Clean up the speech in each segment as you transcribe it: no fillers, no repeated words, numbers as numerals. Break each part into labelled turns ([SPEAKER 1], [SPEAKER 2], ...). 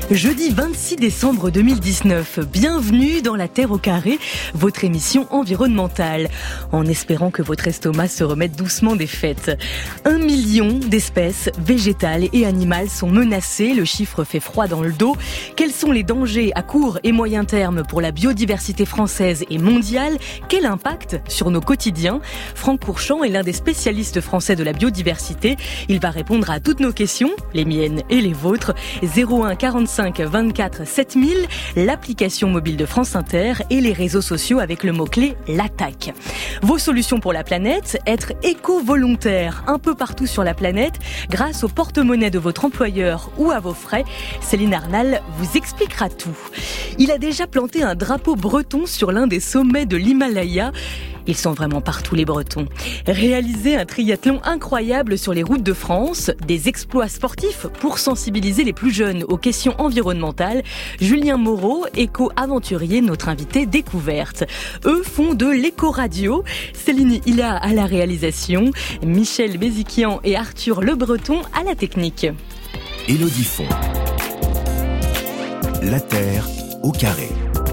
[SPEAKER 1] Jeudi 26 décembre 2019, bienvenue dans La Terre au carré, votre émission environnementale. En espérant que votre estomac se remette doucement des fêtes. 1 million d'espèces végétales et animales sont menacées, le chiffre fait froid dans le dos. Quels sont les dangers à court et moyen terme pour la biodiversité française et mondiale? Quel impact sur nos quotidiens? Franck Courchand est l'un des spécialistes français de la biodiversité. Il va répondre à toutes nos questions, les miennes et les vôtres. 01 45 24 7000, l'application mobile de France Inter et les réseaux sociaux avec le mot-clé l'attaque. Vos solutions pour la planète, être éco-volontaire un peu partout sur la planète grâce au porte-monnaie de votre employeur ou à vos frais. Céline Arnal vous expliquera tout. Il a déjà planté un drapeau breton sur l'un des sommets de l'Himalaya. Ils sont vraiment partout les Bretons. Réaliser un triathlon incroyable sur les routes de France, des exploits sportifs pour sensibiliser les plus jeunes aux questions environnementales. Julien Moreau, éco-aventurier, notre invité découverte. Eux font de l'éco-radio. Céline Hilla à la réalisation, Michel Béziquian et Arthur Le Breton à la technique.
[SPEAKER 2] Élodie Font. La Terre au carré.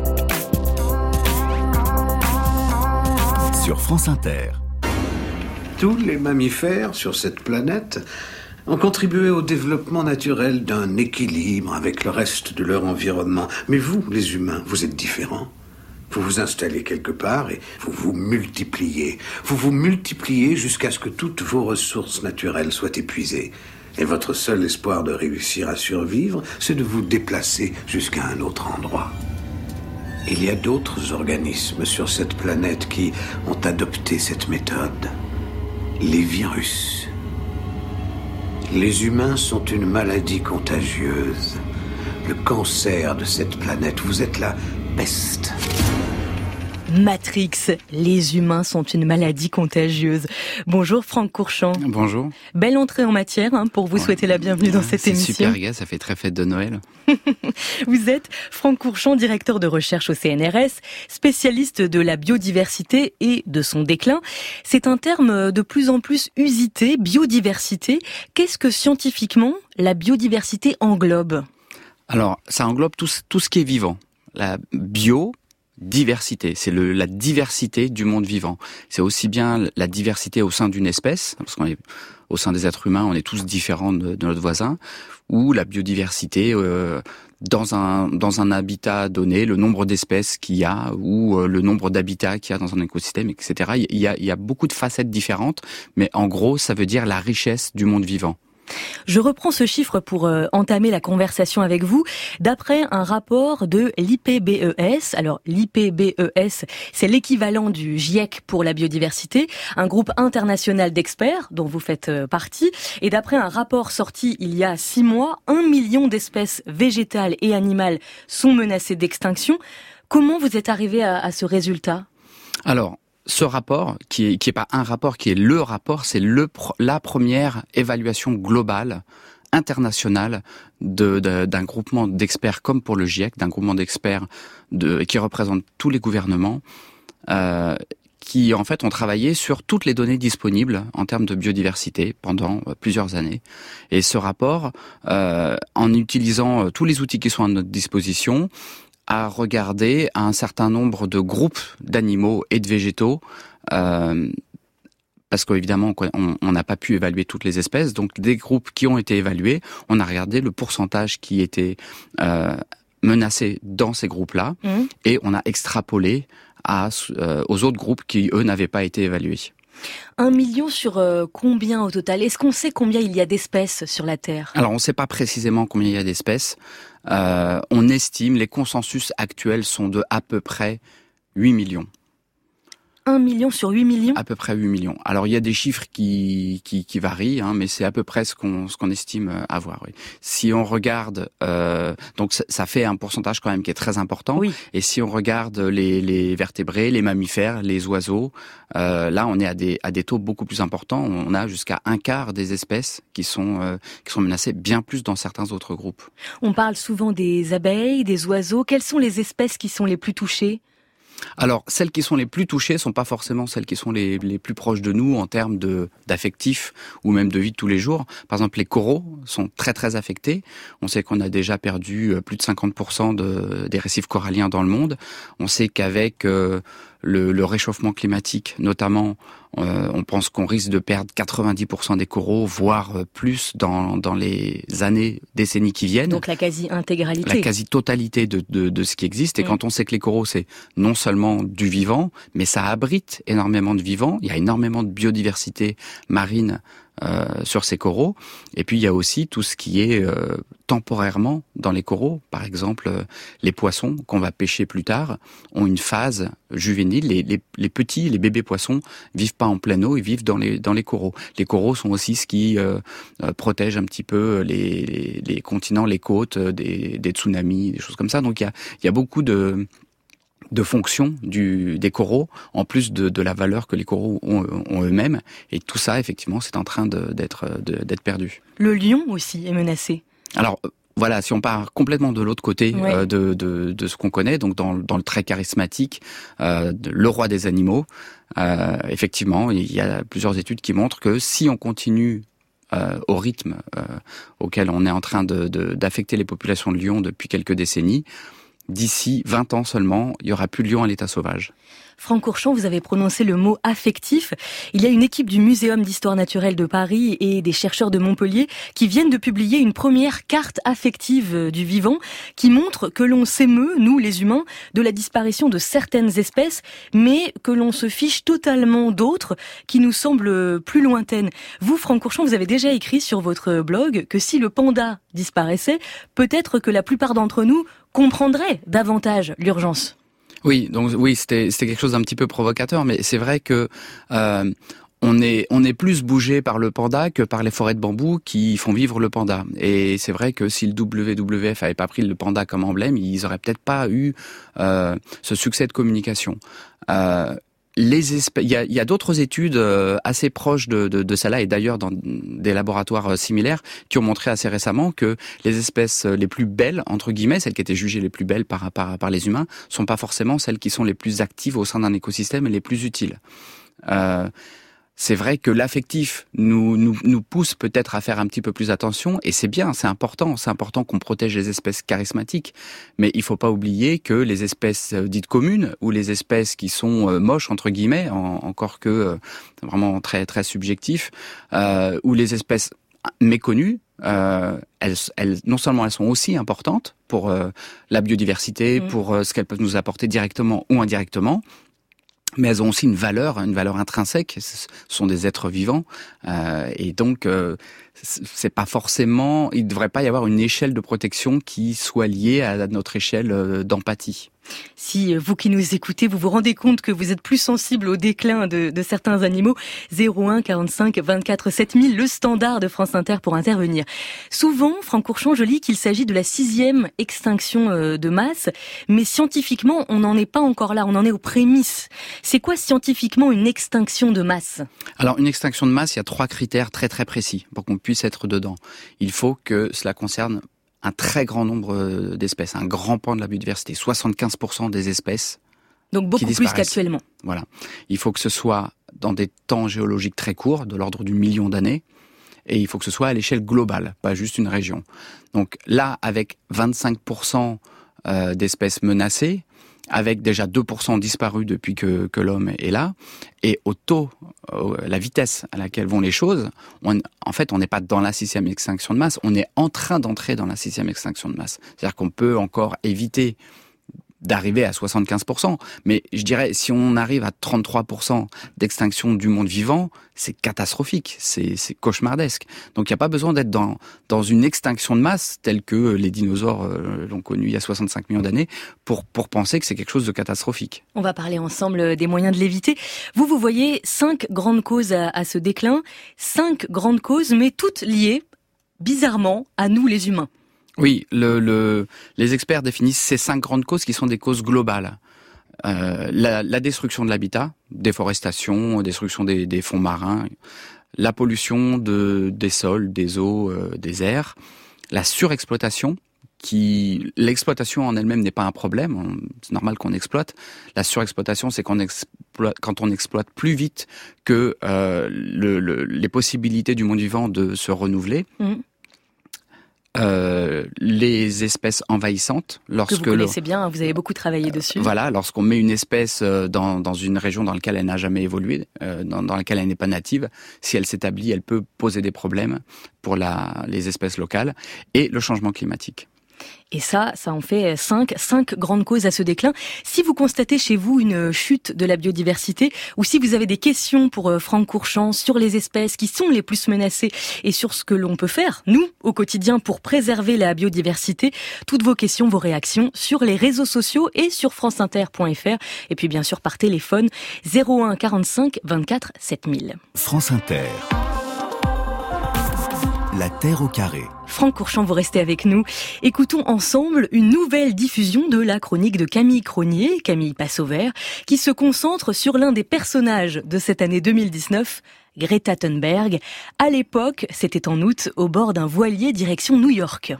[SPEAKER 2] Sur France Inter.
[SPEAKER 3] Tous les mammifères sur cette planète ont contribué au développement naturel d'un équilibre avec le reste de leur environnement. Mais vous, les humains, vous êtes différents. Vous vous installez quelque part et vous vous multipliez. Vous vous multipliez jusqu'à ce que toutes vos ressources naturelles soient épuisées. Et votre seul espoir de réussir à survivre, c'est de vous déplacer jusqu'à un autre endroit. Il y a d'autres organismes sur cette planète qui ont adopté cette méthode. Les virus. Les humains sont une maladie contagieuse. Le cancer de cette planète. Vous êtes la peste.
[SPEAKER 1] Matrix, les humains sont une maladie contagieuse. Bonjour Franck Courchand.
[SPEAKER 4] Bonjour.
[SPEAKER 1] Belle entrée en matière pour vous souhaiter la bienvenue dans cette émission.
[SPEAKER 4] C'est super gay, ça fait très fête de Noël.
[SPEAKER 1] Vous êtes Franck Courchand, directeur de recherche au CNRS, spécialiste de la biodiversité et de son déclin. C'est un terme de plus en plus usité, biodiversité. Qu'est-ce que scientifiquement la biodiversité englobe?
[SPEAKER 4] Alors, ça englobe tout ce qui est vivant. La biodiversité, c'est la diversité du monde vivant. C'est aussi bien la diversité au sein d'une espèce, parce qu'on est au sein des êtres humains, on est tous différents de notre voisin, ou la biodiversité dans un habitat donné, le nombre d'espèces qu'il y a, ou le nombre d'habitats qu'il y a dans un écosystème, etc. Il y a beaucoup de facettes différentes, mais en gros, ça veut dire la richesse du monde vivant.
[SPEAKER 1] Je reprends ce chiffre pour entamer la conversation avec vous. D'après un rapport de l'IPBES, alors l'IPBES, c'est l'équivalent du GIEC pour la biodiversité, un groupe international d'experts dont vous faites partie. Et d'après un rapport sorti il y a 6 mois, 1 million d'espèces végétales et animales sont menacées d'extinction. Comment vous êtes arrivé à ce résultat ?
[SPEAKER 4] Alors, ce rapport, qui est pas un rapport, qui est le rapport, c'est la première évaluation globale, internationale, d'un groupement d'experts comme pour le GIEC, d'un groupement d'experts qui représente tous les gouvernements, qui en fait ont travaillé sur toutes les données disponibles en termes de biodiversité pendant plusieurs années. Et ce rapport, en utilisant tous les outils qui sont à notre disposition, à regarder un certain nombre de groupes d'animaux et de végétaux, parce qu'évidemment on n'a pas pu évaluer toutes les espèces, donc des groupes qui ont été évalués, on a regardé le pourcentage qui était menacé dans ces groupes-là, et on a extrapolé aux autres groupes qui, eux, n'avaient pas été évalués.
[SPEAKER 1] 1 million sur combien au total ? Est-ce qu'on sait combien il y a d'espèces sur la Terre ?
[SPEAKER 4] Alors, on ne sait pas précisément combien il y a d'espèces. On estime, les consensus actuels sont de à peu près 8 millions.
[SPEAKER 1] 1 million sur 8 millions ?
[SPEAKER 4] À peu près 8 millions. Alors, il y a des chiffres qui varient, mais c'est à peu près ce qu'on estime avoir. Oui. Si on regarde, donc ça fait un pourcentage quand même qui est très important.
[SPEAKER 1] Oui.
[SPEAKER 4] Et si on regarde les vertébrés, les mammifères, les oiseaux, là, on est à des taux beaucoup plus importants. On a jusqu'à 1/4 des espèces qui sont menacées, bien plus dans certains autres groupes.
[SPEAKER 1] On parle souvent des abeilles, des oiseaux. Quelles sont les espèces qui sont les plus touchées ?
[SPEAKER 4] Alors, celles qui sont les plus touchées sont pas forcément celles qui sont les plus proches de nous en termes d'affectifs ou même de vie de tous les jours. Par exemple, les coraux sont très très affectés. On sait qu'on a déjà perdu plus de 50% des récifs coralliens dans le monde. On sait qu'avec le réchauffement climatique, notamment, on pense qu'on risque de perdre 90% des coraux, voire plus dans les années, décennies qui viennent.
[SPEAKER 1] Donc la quasi-intégralité.
[SPEAKER 4] La quasi-totalité de ce qui existe. Et quand on sait que les coraux, c'est non seulement du vivant, mais ça abrite énormément de vivants. Il y a énormément de biodiversité marine sur ces coraux. Et puis il y a aussi tout ce qui est temporairement dans les coraux. Par exemple, les poissons qu'on va pêcher plus tard ont une phase juvénile. Les petits, les bébés poissons vivent pas en pleine eau, ils vivent dans les coraux. Les coraux sont aussi ce qui protège un petit peu les continents, les côtes des tsunamis, des choses comme ça. Donc il y a beaucoup de fonction des coraux, en plus de la valeur que les coraux ont eux-mêmes. Et tout ça, effectivement, c'est en train d'être perdu.
[SPEAKER 1] Le lion aussi est menacé.
[SPEAKER 4] Alors, voilà, si on part complètement de l'autre côté de ce qu'on connaît, donc dans le trait charismatique, le roi des animaux, effectivement, il y a plusieurs études qui montrent que si on continue au rythme auquel on est en train d'affecter les populations de lions depuis quelques décennies, d'ici 20 ans seulement, il n'y aura plus de lions à l'état sauvage.
[SPEAKER 1] Franck Courchon, vous avez prononcé le mot affectif. Il y a une équipe du Muséum d'histoire naturelle de Paris et des chercheurs de Montpellier qui viennent de publier une première carte affective du vivant qui montre que l'on s'émeut, nous les humains, de la disparition de certaines espèces, mais que l'on se fiche totalement d'autres qui nous semblent plus lointaines. Vous, Franck Courchon, vous avez déjà écrit sur votre blog que si le panda disparaissait, peut-être que la plupart d'entre nous comprendraient davantage l'urgence.
[SPEAKER 4] Oui, donc oui, c'était quelque chose d'un petit peu provocateur, mais c'est vrai que on est plus bougé par le panda que par les forêts de bambou qui font vivre le panda. Et c'est vrai que si le WWF avait pas pris le panda comme emblème, ils auraient peut-être pas eu ce succès de communication. Il y a d'autres études assez proches de celle-là, et d'ailleurs dans des laboratoires similaires, qui ont montré assez récemment que les espèces les plus belles, entre guillemets, celles qui étaient jugées les plus belles par les humains, sont pas forcément celles qui sont les plus actives au sein d'un écosystème et les plus utiles. C'est vrai que l'affectif nous pousse peut-être à faire un petit peu plus attention, et c'est bien, c'est important qu'on protège les espèces charismatiques, mais il faut pas oublier que les espèces dites communes, ou les espèces qui sont moches, entre guillemets, encore que vraiment très très subjectif, ou les espèces méconnues, elles non seulement elles sont aussi importantes pour la biodiversité, pour ce qu'elles peuvent nous apporter directement ou indirectement, mais elles ont aussi une valeur intrinsèque. Ce sont des êtres vivants, et donc c'est pas forcément. Il ne devrait pas y avoir une échelle de protection qui soit liée à notre échelle d'empathie.
[SPEAKER 1] Si vous qui nous écoutez, vous vous rendez compte que vous êtes plus sensible au déclin de certains animaux, 01 45 24 7000, le standard de France Inter pour intervenir. Souvent, Franck Courchon, je lis qu'il s'agit de la 6e extinction de masse, mais scientifiquement, on n'en est pas encore là, on en est aux prémices. C'est quoi scientifiquement une extinction de masse ?
[SPEAKER 4] Alors, une extinction de masse, il y a 3 critères très très précis pour qu'on puisse être dedans. Il faut que cela concerne un très grand nombre d'espèces, un grand pan de la biodiversité, 75% des espèces.
[SPEAKER 1] Donc beaucoup plus qu'actuellement.
[SPEAKER 4] Voilà. Il faut que ce soit dans des temps géologiques très courts, de l'ordre du million d'années, et il faut que ce soit à l'échelle globale, pas juste une région. Donc là, avec 25% d'espèces menacées, avec déjà 2% disparus depuis que l'homme est là, et au taux, la vitesse à laquelle vont les choses, en fait, on n'est pas dans la 6e extinction de masse, on est en train d'entrer dans la 6e extinction de masse. C'est-à-dire qu'on peut encore éviter d'arriver à 75%. Mais je dirais, si on arrive à 33% d'extinction du monde vivant, c'est catastrophique, c'est cauchemardesque. Donc il n'y a pas besoin d'être dans une extinction de masse telle que les dinosaures l'ont connue il y a 65 millions d'années pour penser que c'est quelque chose de catastrophique.
[SPEAKER 1] On va parler ensemble des moyens de l'éviter. Vous voyez 5 grandes causes à ce déclin, 5 grandes causes, mais toutes liées, bizarrement, à nous les humains.
[SPEAKER 4] Oui, les experts définissent ces 5 grandes causes qui sont des causes globales. La destruction de l'habitat, déforestation, destruction des fonds marins, la pollution des sols, des eaux, des airs, la surexploitation, l'exploitation en elle-même n'est pas un problème. C'est normal qu'on exploite. La surexploitation, c'est quand on exploite plus vite que les possibilités du monde vivant de se renouveler. Les espèces envahissantes, lorsque
[SPEAKER 1] que vous connaissez bien, vous avez beaucoup travaillé dessus.
[SPEAKER 4] Voilà, lorsqu'on met une espèce dans une région dans laquelle elle n'a jamais évolué, dans laquelle elle n'est pas native, si elle s'établit, elle peut poser des problèmes pour les espèces locales, et le changement climatique.
[SPEAKER 1] Et ça en fait cinq grandes causes à ce déclin. Si vous constatez chez vous une chute de la biodiversité, ou si vous avez des questions pour Franck Courchand sur les espèces qui sont les plus menacées et sur ce que l'on peut faire, nous, au quotidien, pour préserver la biodiversité, toutes vos questions, vos réactions sur les réseaux sociaux et sur franceinter.fr. Et puis bien sûr par téléphone 01 45 24 7000.
[SPEAKER 2] France Inter. La Terre au carré.
[SPEAKER 1] Franck Courchand, vous restez avec nous. Écoutons ensemble une nouvelle diffusion de la chronique de Camille Cronier, Camille Passauvert, qui se concentre sur l'un des personnages de cette année 2019, Greta Thunberg. À l'époque, c'était en août, au bord d'un voilier direction New York.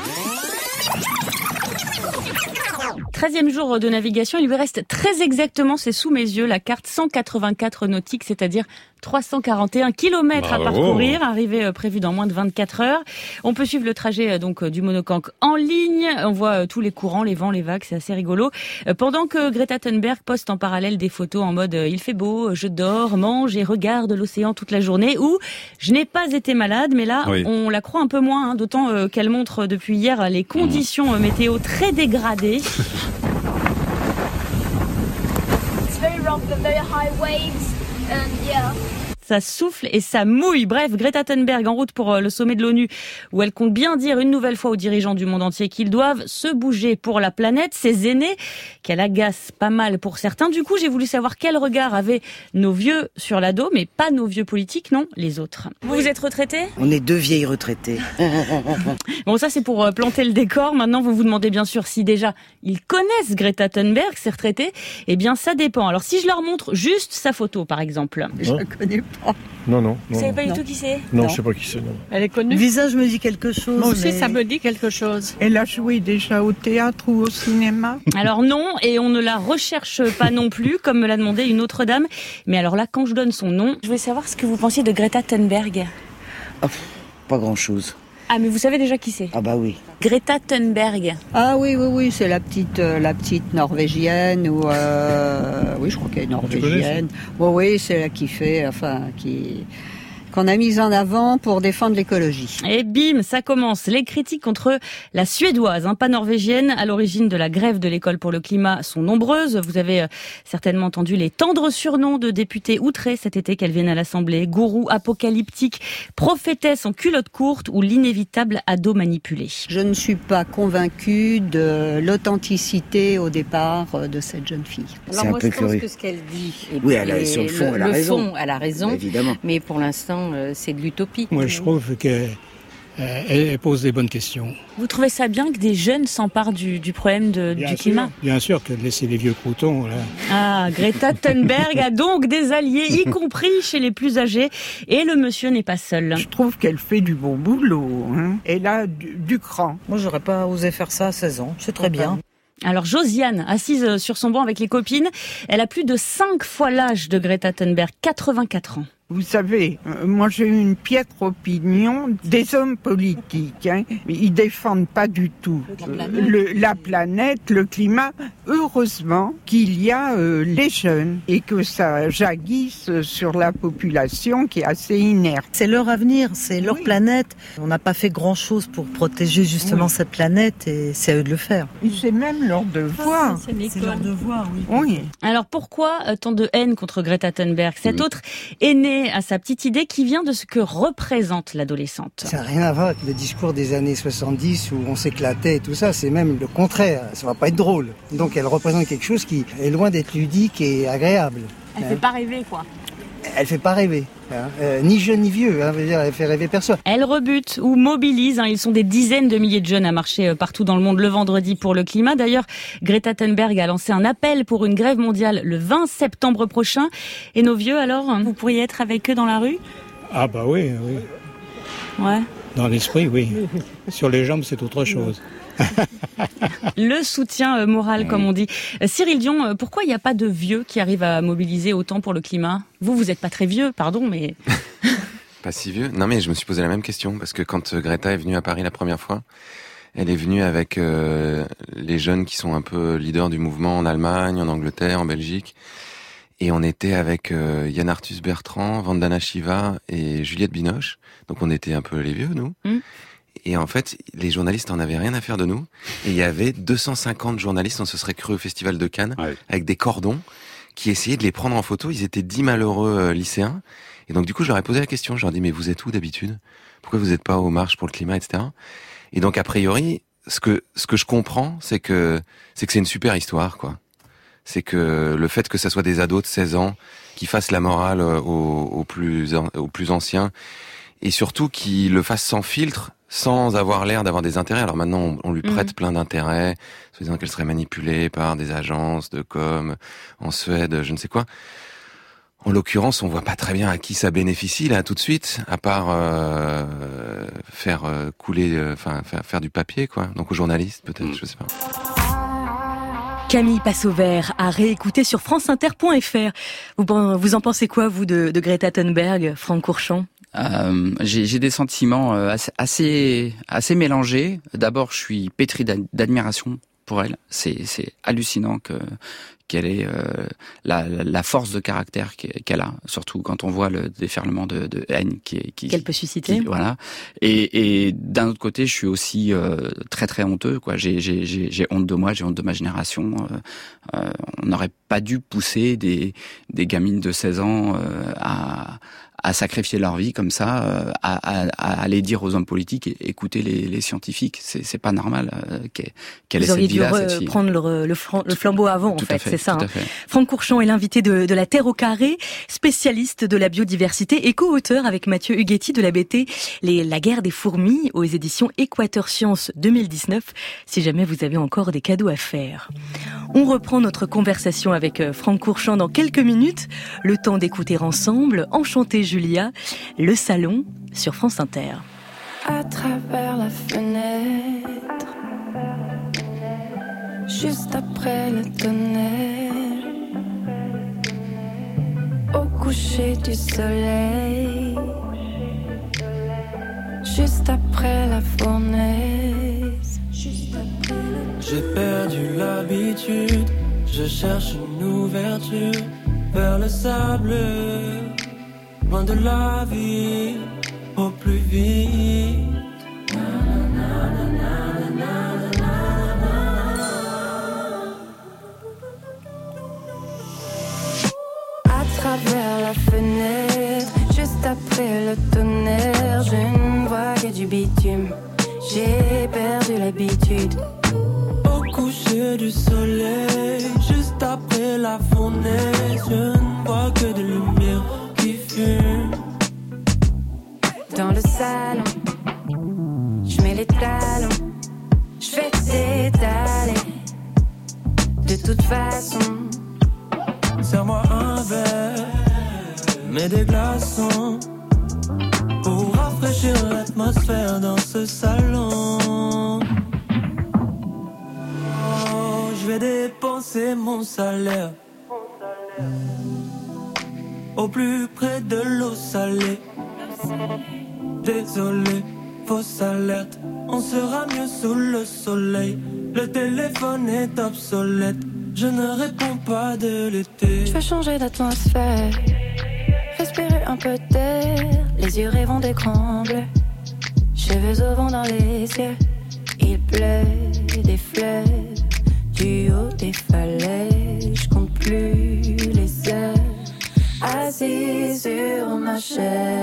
[SPEAKER 5] 13e jour de navigation, il lui reste très exactement, c'est sous mes yeux, la carte 184 nautiques, c'est-à-dire 341 kilomètres à parcourir, arrivée prévue dans moins de 24 heures. On peut suivre le trajet donc du monocanque en ligne, on voit tous les courants, les vents, les vagues, c'est assez rigolo. Pendant que Greta Thunberg poste en parallèle des photos en mode il fait beau, je dors, mange et regarde l'océan toute la journée, ou je n'ai pas été malade, mais là on la croit un peu moins, d'autant qu'elle montre depuis hier les conditions météo très dégradées.
[SPEAKER 6] It's very rough, very high waves, and yeah.
[SPEAKER 5] Ça souffle et ça mouille. Bref, Greta Thunberg en route pour le sommet de l'ONU, où elle compte bien dire une nouvelle fois aux dirigeants du monde entier qu'ils doivent se bouger pour la planète, ces aînés qu'elle agace pas mal pour certains. Du coup, j'ai voulu savoir quel regard avaient nos vieux sur l'ado, mais pas nos vieux politiques, non, les autres. Vous êtes retraité ?
[SPEAKER 7] On est deux vieilles retraitées.
[SPEAKER 5] Bon, ça c'est pour planter le décor. Maintenant, vous vous demandez bien sûr si déjà ils connaissent Greta Thunberg, ces retraités. Eh bien, ça dépend. Alors, si je leur montre juste sa photo, par exemple.
[SPEAKER 7] Je la connais pas.
[SPEAKER 8] Non.
[SPEAKER 5] Vous savez pas du tout qui c'est ?
[SPEAKER 8] Non, je sais pas qui c'est. Non.
[SPEAKER 9] Elle est connue.
[SPEAKER 7] Le visage me dit quelque chose.
[SPEAKER 9] Moi aussi,
[SPEAKER 7] mais...
[SPEAKER 9] ça me dit quelque chose.
[SPEAKER 10] Elle a joué déjà au théâtre ou au cinéma ?
[SPEAKER 5] Alors non, et on ne la recherche pas non plus, comme me l'a demandé une autre dame. Mais alors là, quand je donne son nom, je voulais savoir ce que vous pensiez de Greta Thunberg.
[SPEAKER 7] Oh, pas grand-chose.
[SPEAKER 5] Ah, mais vous savez déjà qui c'est ?
[SPEAKER 7] Ah bah oui.
[SPEAKER 5] Greta Thunberg.
[SPEAKER 10] Ah oui, c'est la petite norvégienne ou oui, je crois qu'elle est norvégienne. Oui, c'est la qu'on a mise en avant pour défendre l'écologie.
[SPEAKER 5] Et bim, ça commence. Les critiques contre la suédoise, pas norvégienne, à l'origine de la grève de l'école pour le climat, sont nombreuses. Vous avez certainement entendu les tendres surnoms de députés outrés cet été qu'elle vienne à l'Assemblée. Gourou apocalyptique, prophétesse en culotte courte ou l'inévitable ado manipulé.
[SPEAKER 10] Je ne suis pas convaincue de l'authenticité au départ de cette jeune fille.
[SPEAKER 7] Alors moi, je pense que
[SPEAKER 11] ce qu'elle dit,
[SPEAKER 7] oui, sur le fond,
[SPEAKER 11] elle a raison.
[SPEAKER 7] Évidemment.
[SPEAKER 11] Mais pour l'instant, c'est de l'utopie.
[SPEAKER 12] Moi, je trouve qu'elle pose des bonnes questions.
[SPEAKER 5] Vous trouvez ça bien que des jeunes s'emparent du problème du climat ?
[SPEAKER 12] Bien sûr que de laisser les vieux croutons, là.
[SPEAKER 5] Ah, Greta Thunberg a donc des alliés, y compris chez les plus âgés. Et le monsieur n'est pas seul.
[SPEAKER 10] Je trouve qu'elle fait du bon boulot. Elle a du cran.
[SPEAKER 7] Moi, j'aurais pas osé faire ça à 16 ans. C'est très bien.
[SPEAKER 5] Alors Josiane, assise sur son banc avec les copines, elle a plus de 5 fois l'âge de Greta Thunberg, 84 ans.
[SPEAKER 10] Vous savez, moi j'ai une piètre opinion des hommes politiques. Ils défendent pas du tout la planète, le climat. Heureusement qu'il y a les jeunes et que ça jaillisse sur la population qui est assez inerte.
[SPEAKER 7] C'est leur avenir, c'est leur planète. On n'a pas fait grand-chose pour protéger justement cette planète et c'est à eux de le faire.
[SPEAKER 10] Et c'est même leur devoir.
[SPEAKER 7] C'est leur devoir,
[SPEAKER 10] oui.
[SPEAKER 5] Alors pourquoi tant de haine contre Greta Thunberg ? Cette autre est née à sa petite idée qui vient de ce que représente l'adolescente.
[SPEAKER 13] Ça n'a rien à voir avec le discours des années 70 où on s'éclatait et tout ça, c'est même le contraire, ça va pas être drôle. Donc elle représente quelque chose qui est loin d'être ludique et agréable.
[SPEAKER 5] Elle fait pas rêver, quoi.
[SPEAKER 13] Elle fait pas rêver, ni jeune ni vieux, elle fait rêver personne.
[SPEAKER 5] Elle rebute ou mobilise, ils sont des dizaines de milliers de jeunes à marcher partout dans le monde le vendredi pour le climat. D'ailleurs, Greta Thunberg a lancé un appel pour une grève mondiale le 20 septembre prochain. Et nos vieux, alors, vous pourriez être avec eux dans la rue ?
[SPEAKER 12] Ah bah oui.
[SPEAKER 5] Ouais.
[SPEAKER 12] Dans l'esprit, oui. Sur les jambes, c'est autre chose.
[SPEAKER 5] Le soutien moral, comme on dit. Cyril Dion, pourquoi il n'y a pas de vieux qui arrivent à mobiliser autant pour le climat ? Vous n'êtes pas très vieux, pardon, mais...
[SPEAKER 8] Pas si vieux. Non, mais je me suis posé la même question, parce que quand Greta est venue à Paris la première fois, elle est venue avec les jeunes qui sont un peu leaders du mouvement en Allemagne, en Angleterre, en Belgique. Et on était avec Yann Arthus Bertrand, Vandana Shiva et Juliette Binoche. Donc on était un peu les vieux, nous. Et en fait, les journalistes en avaient rien à faire de nous. Et il y avait 250 journalistes, on se serait cru au Festival de Cannes, avec des cordons, qui essayaient de les prendre en photo. Ils étaient 10 malheureux lycéens. Et donc du coup, je leur ai posé la question. Je leur ai dit, mais vous êtes où d'habitude ? Pourquoi vous n'êtes pas aux marches pour le climat, etc. Et donc a priori, ce que je comprends, c'est que c'est une super histoire, quoi. C'est que le fait que ça soit des ados de 16 ans qui fassent la morale aux plus anciens, et surtout qui le fassent sans filtre, sans avoir l'air d'avoir des intérêts. Alors maintenant, on lui prête plein d'intérêts, se disant qu'elle serait manipulée par des agences de com en Suède, je ne sais quoi. En l'occurrence, on voit pas très bien à qui ça bénéficie là tout de suite, à part faire couler, faire du papier, quoi. Donc aux journalistes, peut-être, je sais pas.
[SPEAKER 1] Camille Passe-au-Vert à réécouter sur franceinter.fr. Vous en pensez quoi, vous, de Greta Thunberg, Franck Courchon ?
[SPEAKER 4] J'ai des sentiments assez mélangés. D'abord, je suis pétri d'admiration pour elle. C'est hallucinant qu'elle ait la force de caractère qu'elle a, surtout quand on voit le déferlement de haine
[SPEAKER 1] qu'elle peut susciter.
[SPEAKER 4] Voilà. Et d'un autre côté, je suis aussi très très honteux, quoi. J'ai honte de moi, j'ai honte de ma génération. On n'aurait pas dû pousser des gamines de 16 ans à sacrifier leur vie comme ça, à aller dire aux hommes politiques, écoutez les scientifiques, c'est pas normal qu'elle ait cette vie-là, cette fille.
[SPEAKER 1] Vous auriez dû prendre le flambeau avant, en fait, c'est ça.
[SPEAKER 4] Tout à fait.
[SPEAKER 1] Franck Courchon est l'invité de La Terre au carré, spécialiste de la biodiversité et co-auteur avec Mathieu Huguetti de la BT La guerre des fourmis aux éditions Équateur Science 2019, si jamais vous avez encore des cadeaux à faire. On reprend notre conversation avec Franck Courchon dans quelques minutes, le temps d'écouter ensemble Enchanté Julia, Le Salon sur France Inter.
[SPEAKER 9] À travers la fenêtre, juste après le tonnerre, au coucher du soleil, juste après la fournaise.
[SPEAKER 14] J'ai perdu l'habitude, je cherche une ouverture vers le sable, loin de la vie, au plus vite.
[SPEAKER 9] À travers la fenêtre, juste après le tonnerre, je ne vois que du bitume, j'ai perdu l'habitude.
[SPEAKER 14] Au coucher du soleil, juste après la fournaise, je ne vois que de lumière qui fume.
[SPEAKER 9] Dans le salon, je mets les talons, je fais t'étaler. De toute façon,
[SPEAKER 14] serre-moi un verre, mets des glaçons pour rafraîchir l'atmosphère dans ce salon. Oh, je vais dépenser mon salaire au plus près de l'eau salée. Désolé, fausse alerte, on sera mieux sous le soleil. Le téléphone est obsolète, je ne réponds pas de l'été.
[SPEAKER 9] Je veux changer d'atmosphère, respirer un peu d'air. Les yeux rêvant d'écran bleu, cheveux au vent dans les yeux. Il pleut des fleurs du haut des falaises. Je compte plus les heures assis sur ma chaise.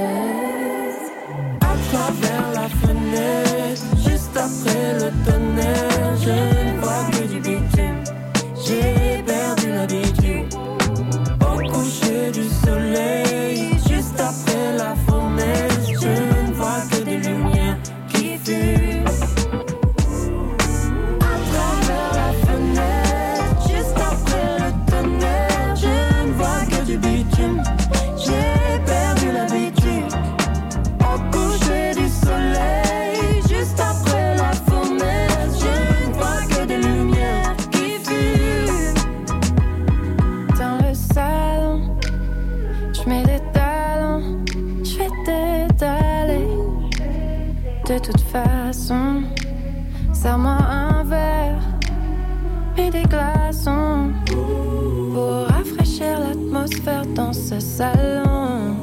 [SPEAKER 14] À travers la fenêtre, juste après le tonnerre, je ne vois que du bitume, j'ai perdu l'habitude. Au coucher du soleil, juste après la fournaise, je ne vois que des lumières qui fument.
[SPEAKER 9] À travers la fenêtre, juste après le tonnerre, je ne vois que du bitume, j'ai perdu l'habitude. Au coucher du soleil, juste après la fournaise, de toute façon. Serre-moi un verre et des glaçons pour rafraîchir l'atmosphère dans ce salon.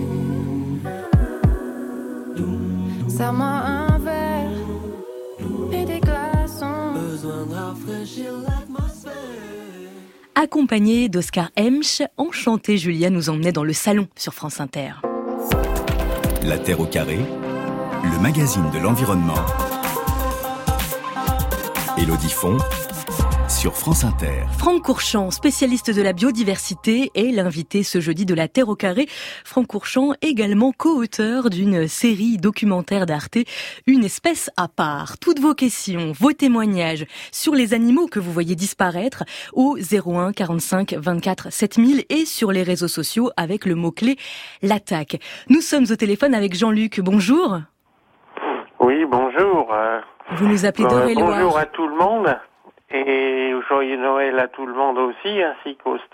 [SPEAKER 9] Serre-moi un verre et des glaçons. Besoin de rafraîchir l'atmosphère.
[SPEAKER 1] Accompagné d'Oscar Hemsch, Enchanté Julia nous emmenait dans le salon sur France Inter.
[SPEAKER 2] La Terre au carré, le magazine de l'environnement. Élodie Font sur France Inter.
[SPEAKER 1] Franck Courchand, spécialiste de la biodiversité, est l'invité ce jeudi de La Terre au carré. Franck Courchand, également co-auteur d'une série documentaire d'Arte, Une espèce à part. Toutes vos questions, vos témoignages sur les animaux que vous voyez disparaître au 01 45 24 7000 et sur les réseaux sociaux avec le mot-clé l'attaque. Nous sommes au téléphone avec Jean-Luc. Bonjour.
[SPEAKER 15] Oui, bonjour.
[SPEAKER 1] Vous nous appelez d'Eure-et-Loire.
[SPEAKER 15] Bonjour à tout le monde. Et joyeux Noël à tout le monde aussi, ainsi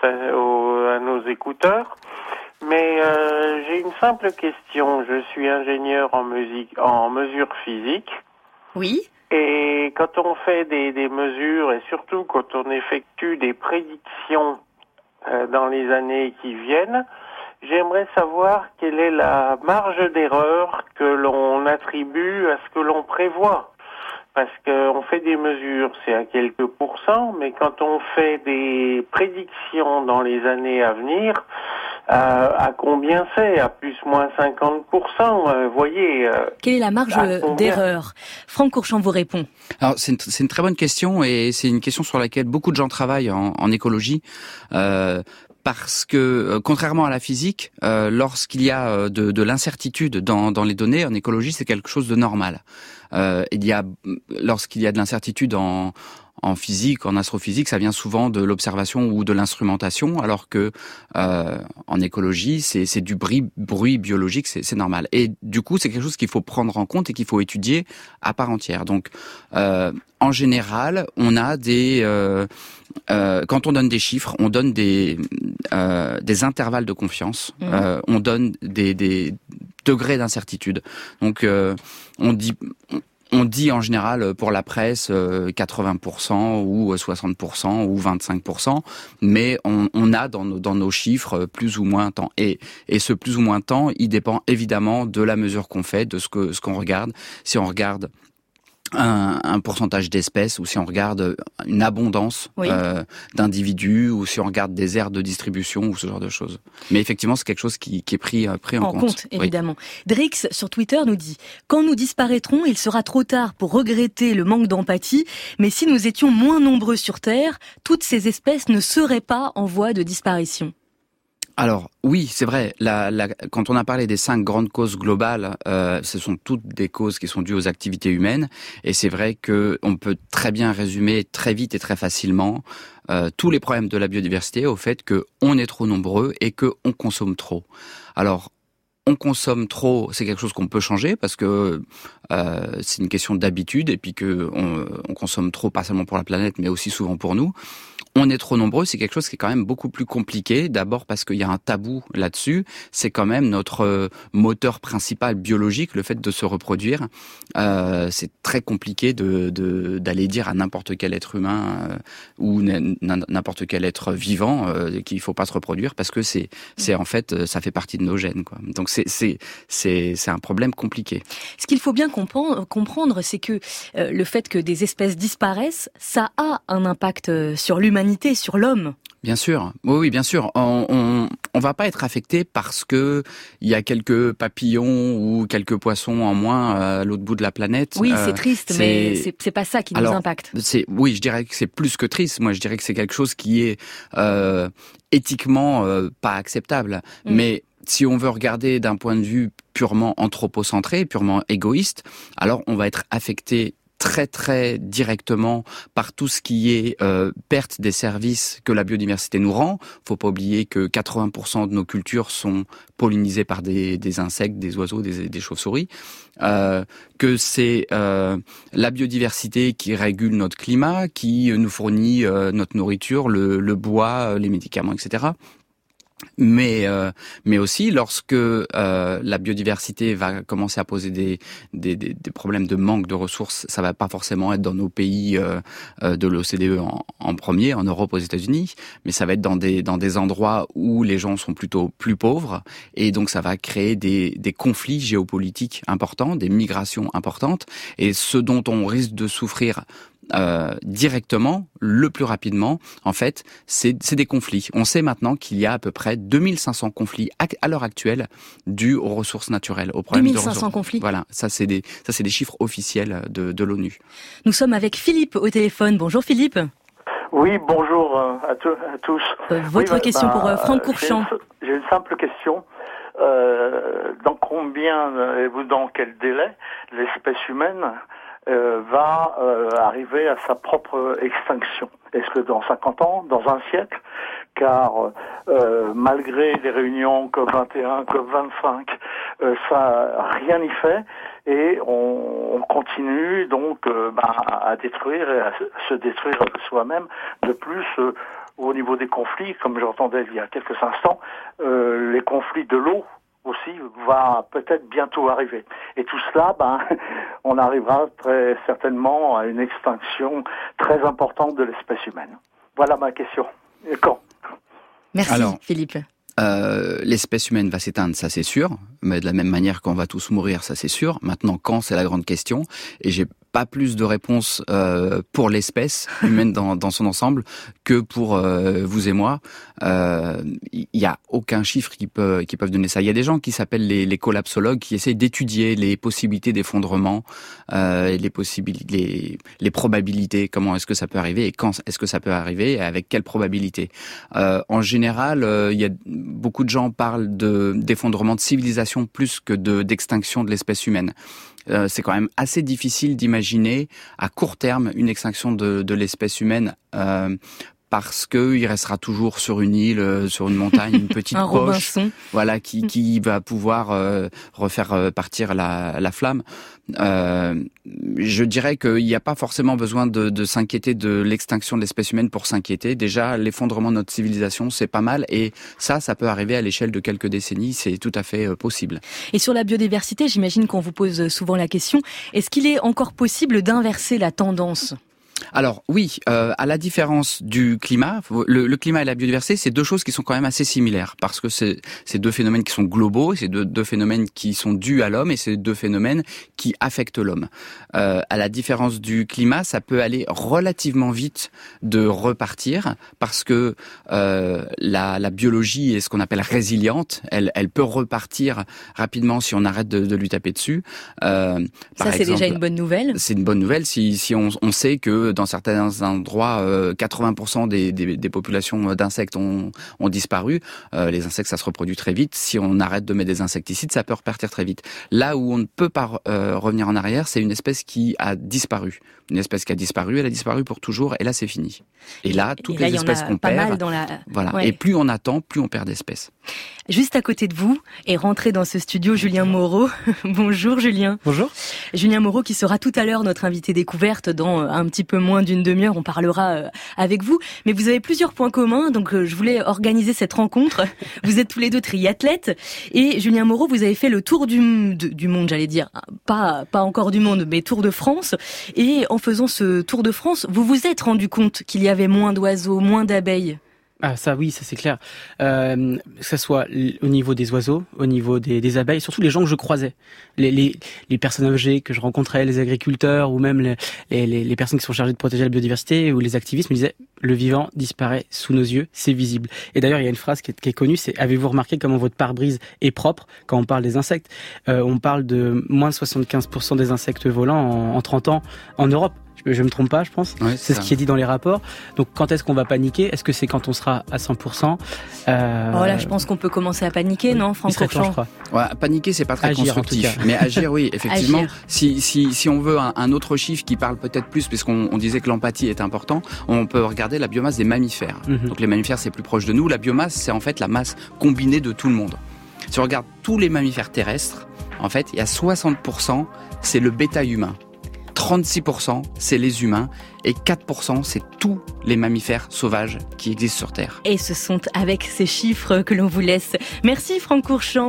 [SPEAKER 15] à nos écouteurs. Mais j'ai une simple question. Je suis ingénieur en mesure physique.
[SPEAKER 1] Oui.
[SPEAKER 15] Et quand on fait des mesures, et surtout quand on effectue des prédictions dans les années qui viennent, j'aimerais savoir quelle est la marge d'erreur que l'on attribue à ce que l'on prévoit. Parce qu'on fait des mesures, c'est à quelques pourcents, mais quand on fait des prédictions dans les années à venir, à combien c'est? À plus moins 50%, voyez.
[SPEAKER 1] Quelle est la marge d'erreur? Franck Courchand vous répond.
[SPEAKER 4] Alors c'est une très bonne question et c'est une question sur laquelle beaucoup de gens travaillent en écologie. Parce que, contrairement à la physique, lorsqu'il y a de l'incertitude dans les données, en écologie, c'est quelque chose de normal. Lorsqu'il y a de l'incertitude en physique, en astrophysique, ça vient souvent de l'observation ou de l'instrumentation, alors que en écologie, c'est du bruit biologique, c'est normal. Et du coup, c'est quelque chose qu'il faut prendre en compte et qu'il faut étudier à part entière. Donc, en général, on a quand on donne des chiffres, on donne des intervalles de confiance, on donne des degrés d'incertitude. Donc, on dit en général pour la presse 80% ou 60% ou 25%, mais on a dans nos chiffres plus ou moins temps. Et ce plus ou moins temps, il dépend évidemment de la mesure qu'on fait, de ce qu'on regarde. Si on regarde un pourcentage d'espèces, ou si on regarde une abondance d'individus, ou si on regarde des aires de distribution, ou ce genre de choses. Mais effectivement, c'est quelque chose qui est pris en compte.
[SPEAKER 1] Évidemment. Drix, sur Twitter, nous dit « Quand nous disparaîtrons, il sera trop tard pour regretter le manque d'empathie, mais si nous étions moins nombreux sur Terre, toutes ces espèces ne seraient pas en voie de disparition. »
[SPEAKER 4] Alors oui, c'est vrai. Quand on a parlé des 5 grandes causes globales, ce sont toutes des causes qui sont dues aux activités humaines. Et c'est vrai que on peut très bien résumer très vite et très facilement tous les problèmes de la biodiversité au fait que on est trop nombreux et que on consomme trop. Alors on consomme trop, c'est quelque chose qu'on peut changer parce que c'est une question d'habitude et puis que on consomme trop, pas seulement pour la planète, mais aussi souvent pour nous. On est trop nombreux, c'est quelque chose qui est quand même beaucoup plus compliqué. D'abord parce qu'il y a un tabou là-dessus. C'est quand même notre moteur principal biologique, le fait de se reproduire. C'est très compliqué d'aller dire à n'importe quel être humain ou n'importe quel être vivant qu'il faut pas se reproduire parce que c'est en fait ça fait partie de nos gènes, quoi. Donc c'est un problème compliqué.
[SPEAKER 1] Ce qu'il faut bien comprendre, c'est que le fait que des espèces disparaissent, ça a un impact sur l'humanité, sur l'homme.
[SPEAKER 4] Bien sûr, oui, bien sûr. On va pas être affecté parce que il y a quelques papillons ou quelques poissons en moins à l'autre bout de la planète.
[SPEAKER 1] Oui, c'est triste, mais c'est pas ça qui nous impacte.
[SPEAKER 4] Oui, je dirais que c'est plus que triste. Moi, je dirais que c'est quelque chose qui est éthiquement pas acceptable. Mais si on veut regarder d'un point de vue purement anthropocentré, purement égoïste, alors on va être affecté très très directement par tout ce qui est perte des services que la biodiversité nous rend. Faut pas oublier que 80% de nos cultures sont pollinisées par des insectes, des oiseaux, des chauves-souris. Que c'est la biodiversité qui régule notre climat, qui nous fournit notre nourriture, le bois, les médicaments, etc. Mais aussi lorsque la biodiversité va commencer à poser des problèmes de manque de ressources, ça va pas forcément être dans nos pays de l'OCDE en premier, en Europe, aux États-Unis, mais ça va être dans des endroits où les gens sont plutôt plus pauvres, et donc ça va créer des conflits géopolitiques importants, des migrations importantes, et ce dont on risque de souffrir directement, le plus rapidement, en fait, c'est des conflits. On sait maintenant qu'il y a à peu près 2500 conflits à l'heure actuelle dus aux ressources naturelles, aux problèmes
[SPEAKER 1] 2500
[SPEAKER 4] de ressources.
[SPEAKER 1] conflits.
[SPEAKER 4] Voilà, ça c'est des chiffres officiels de l'ONU.
[SPEAKER 1] Nous sommes avec Philippe au téléphone. Bonjour Philippe.
[SPEAKER 16] Oui, bonjour à tous.
[SPEAKER 1] Votre question pour Franck Courchamp.
[SPEAKER 16] J'ai une simple question. Dans combien et dans quel délai l'espèce humaine va arriver à sa propre extinction? Est-ce que dans 50 ans, dans un siècle? Car malgré les réunions COP21, COP25, ça rien n'y fait, et on continue donc à détruire et à se détruire soi-même. De plus, au niveau des conflits, comme j'entendais il y a quelques instants, les conflits de l'eau aussi va peut-être bientôt arriver. Et tout cela, on arrivera très certainement à une extinction très importante de l'espèce humaine. Voilà ma question. Et quand?
[SPEAKER 1] Merci Philippe.
[SPEAKER 4] L'espèce humaine va s'éteindre, ça c'est sûr, mais de la même manière qu'on va tous mourir, ça c'est sûr. Maintenant, quand, c'est la grande question, et j'ai pas plus de réponses pour l'espèce humaine dans son ensemble que pour vous et moi. Il y a aucun chiffre qui peuvent donner ça. Il y a des gens qui s'appellent les collapsologues qui essayent d'étudier les possibilités d'effondrement, les probabilités, comment est-ce que ça peut arriver et quand est-ce que ça peut arriver et avec quelle probabilité. En général, il y a beaucoup de gens parlent d'effondrement de civilisation plus que d'extinction de l'espèce humaine. C'est quand même assez difficile d'imaginer à court terme une extinction de l'espèce humaine parce que il restera toujours sur une île, sur une montagne, une petite
[SPEAKER 1] poche, Robinson.
[SPEAKER 4] Voilà, qui va pouvoir refaire partir la flamme. Je dirais qu'il n'y a pas forcément besoin de s'inquiéter de l'extinction de l'espèce humaine pour s'inquiéter. Déjà, l'effondrement de notre civilisation, c'est pas mal, et ça peut arriver à l'échelle de quelques décennies, c'est tout à fait possible.
[SPEAKER 1] Et sur la biodiversité, j'imagine qu'on vous pose souvent la question, est-ce qu'il est encore possible d'inverser la tendance ?
[SPEAKER 4] Alors oui, à la différence du climat, le climat et la biodiversité, c'est deux choses qui sont quand même assez similaires, parce que c'est deux phénomènes qui sont globaux, c'est deux phénomènes qui sont dus à l'homme, et c'est deux phénomènes qui affectent l'homme. À la différence du climat, ça peut aller relativement vite de repartir, parce que la biologie est ce qu'on appelle résiliente, elle peut repartir rapidement si on arrête de lui taper dessus.
[SPEAKER 1] Ça, c'est déjà une bonne nouvelle.
[SPEAKER 4] C'est une bonne nouvelle si on sait que dans certains endroits, 80% des populations d'insectes ont disparu. Les insectes, ça se reproduit très vite. Si on arrête de mettre des insecticides, ça peut repartir très vite. Là où on ne peut pas revenir en arrière, c'est une espèce qui a disparu. Une espèce qui a disparu, elle a disparu pour toujours, et là c'est fini. Et là, toutes les espèces qu'on perd, voilà. Ouais. Et plus on attend, plus on perd d'espèces.
[SPEAKER 1] Juste à côté de vous est rentré dans ce studio Julien Moreau. Bonjour Julien.
[SPEAKER 17] Bonjour.
[SPEAKER 1] Julien Moreau qui sera tout à l'heure notre invité découverte dans un petit peu moins d'une demi-heure. On parlera avec vous. Mais vous avez plusieurs points communs, donc je voulais organiser cette rencontre. Vous êtes tous les deux triathlètes, et Julien Moreau, vous avez fait le tour du monde, j'allais dire. Pas encore du monde, mais Tour de France. Et en faisant ce Tour de France, vous vous êtes rendu compte qu'il y avait moins d'oiseaux, moins d'abeilles?
[SPEAKER 17] Ah ça oui, ça c'est clair. Que ça soit au niveau des oiseaux, au niveau des abeilles, surtout les gens que je croisais, les personnes âgées que je rencontrais, les agriculteurs ou même les personnes qui sont chargées de protéger la biodiversité ou les activistes me disaient le vivant disparaît sous nos yeux, c'est visible. Et d'ailleurs il y a une phrase qui est connue, c'est avez-vous remarqué comment votre pare-brise est propre quand on parle des insectes? On parle de moins de 75% des insectes volants en 30 ans en Europe. Je me trompe pas, je pense. Ouais, c'est ce qui est dit dans les rapports. Donc, quand est-ce qu'on va paniquer? Est-ce que c'est quand on sera à 100%?
[SPEAKER 1] Voilà, je pense qu'on peut commencer à paniquer, non, Franck Courchamp?
[SPEAKER 4] Ouais, paniquer, c'est pas très constructif. Mais agir, oui, effectivement. Agir. Si on veut un autre chiffre qui parle peut-être plus, puisqu'on disait que l'empathie est important, on peut regarder la biomasse des mammifères. Mm-hmm. Donc, les mammifères, c'est plus proche de nous. La biomasse, c'est en fait la masse combinée de tout le monde. Si on regarde tous les mammifères terrestres, en fait, il y a 60%, c'est le bétail humain. 36% c'est les humains et 4% c'est tous les mammifères sauvages qui existent sur Terre.
[SPEAKER 1] Et ce sont avec ces chiffres que l'on vous laisse. Merci Franck Courchamp.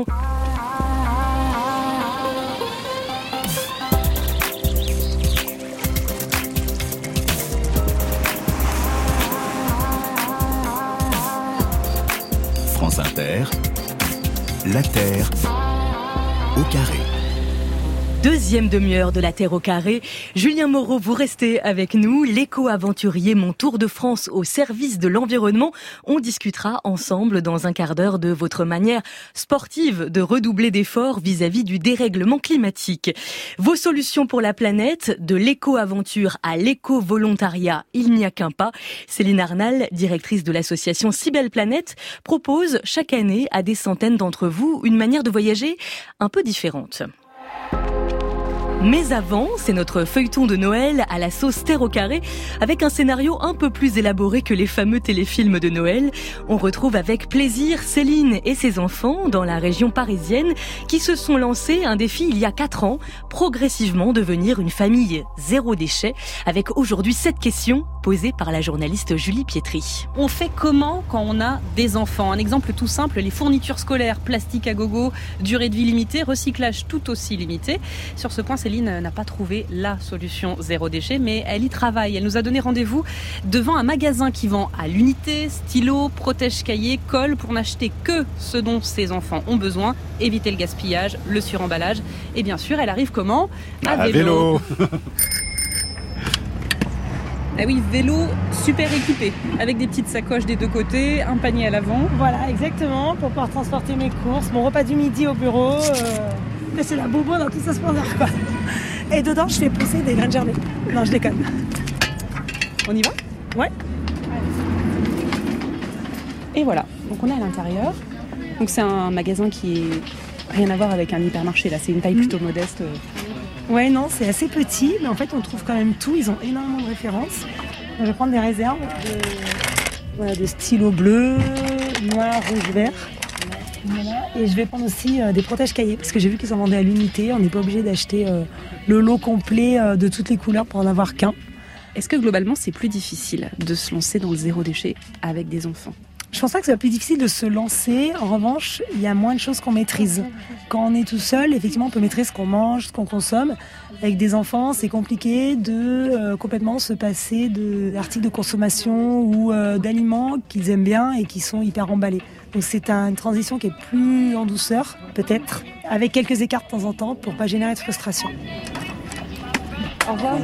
[SPEAKER 2] France Inter, la Terre au carré.
[SPEAKER 1] Deuxième demi-heure de la Terre au carré. Julien Moreau, vous restez avec nous. L'éco-aventurier, mon tour de France au service de l'environnement. On discutera ensemble dans un quart d'heure de votre manière sportive de redoubler d'efforts vis-à-vis du dérèglement climatique. Vos solutions pour la planète, de l'éco-aventure à l'éco-volontariat, il n'y a qu'un pas. Céline Arnal, directrice de l'association Si Belle Planète, propose chaque année à des centaines d'entre vous une manière de voyager un peu différente. Mais avant, c'est notre feuilleton de Noël à la sauce Terre au carré, avec un scénario un peu plus élaboré que les fameux téléfilms de Noël. On retrouve avec plaisir Céline et ses enfants dans la région parisienne qui se sont lancés un défi il y a 4 ans, progressivement devenir une famille zéro déchet, avec aujourd'hui 7 questions posées par la journaliste Julie Pietri.
[SPEAKER 18] On fait comment quand on a des enfants ? Un exemple tout simple, les fournitures scolaires, plastique à gogo, durée de vie limitée, recyclage tout aussi limité. Sur ce point, Céline n'a pas trouvé la solution zéro déchet, mais elle y travaille. Elle nous a donné rendez-vous devant un magasin qui vend à l'unité stylos, protège-cahiers, colle pour n'acheter que ce dont ses enfants ont besoin, éviter le gaspillage, le suremballage. Et bien sûr, elle arrive comment ? À vélo. Ah oui, vélo super équipé, avec des petites sacoches des deux côtés, un panier à l'avant.
[SPEAKER 19] Voilà, exactement, pour pouvoir transporter mes courses, mon repas du midi au bureau. C'est la bobo dans tout ça splendeur, quoi. Et dedans, je fais pousser des graines germées. Non, je déconne.
[SPEAKER 18] On y va ?
[SPEAKER 19] Ouais.
[SPEAKER 18] Et voilà, donc on est à l'intérieur. Donc c'est un magasin qui est rien à voir avec un hypermarché, là, c'est une taille plutôt modeste.
[SPEAKER 19] Ouais, non, c'est assez petit, mais en fait, on trouve quand même tout. Ils ont énormément de références. Donc, je vais prendre des réserves de stylos bleus, noirs, rouges, verts. Voilà. Et je vais prendre aussi des protège-cahiers, parce que j'ai vu qu'ils en vendaient à l'unité. On n'est pas obligé d'acheter le lot complet de toutes les couleurs pour en avoir qu'un.
[SPEAKER 18] Est-ce que globalement, c'est plus difficile de se lancer dans le zéro déchet avec des enfants ?
[SPEAKER 19] Je pense pas que c'est plus difficile de se lancer. En revanche, il y a moins de choses qu'on maîtrise. Quand on est tout seul, effectivement, on peut maîtriser ce qu'on mange, ce qu'on consomme. Avec des enfants, c'est compliqué de complètement se passer d'articles de consommation ou d'aliments qu'ils aiment bien et qui sont hyper emballés. Donc c'est une transition qui est plus en douceur, peut-être, avec quelques écarts de temps en temps pour pas générer de frustration.
[SPEAKER 18] Au revoir.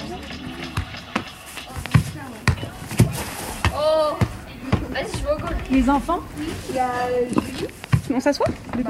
[SPEAKER 6] Oh, vas-y, je vais au col.
[SPEAKER 18] Les enfants ?
[SPEAKER 6] Il y a Julie.
[SPEAKER 18] On s'assoit ?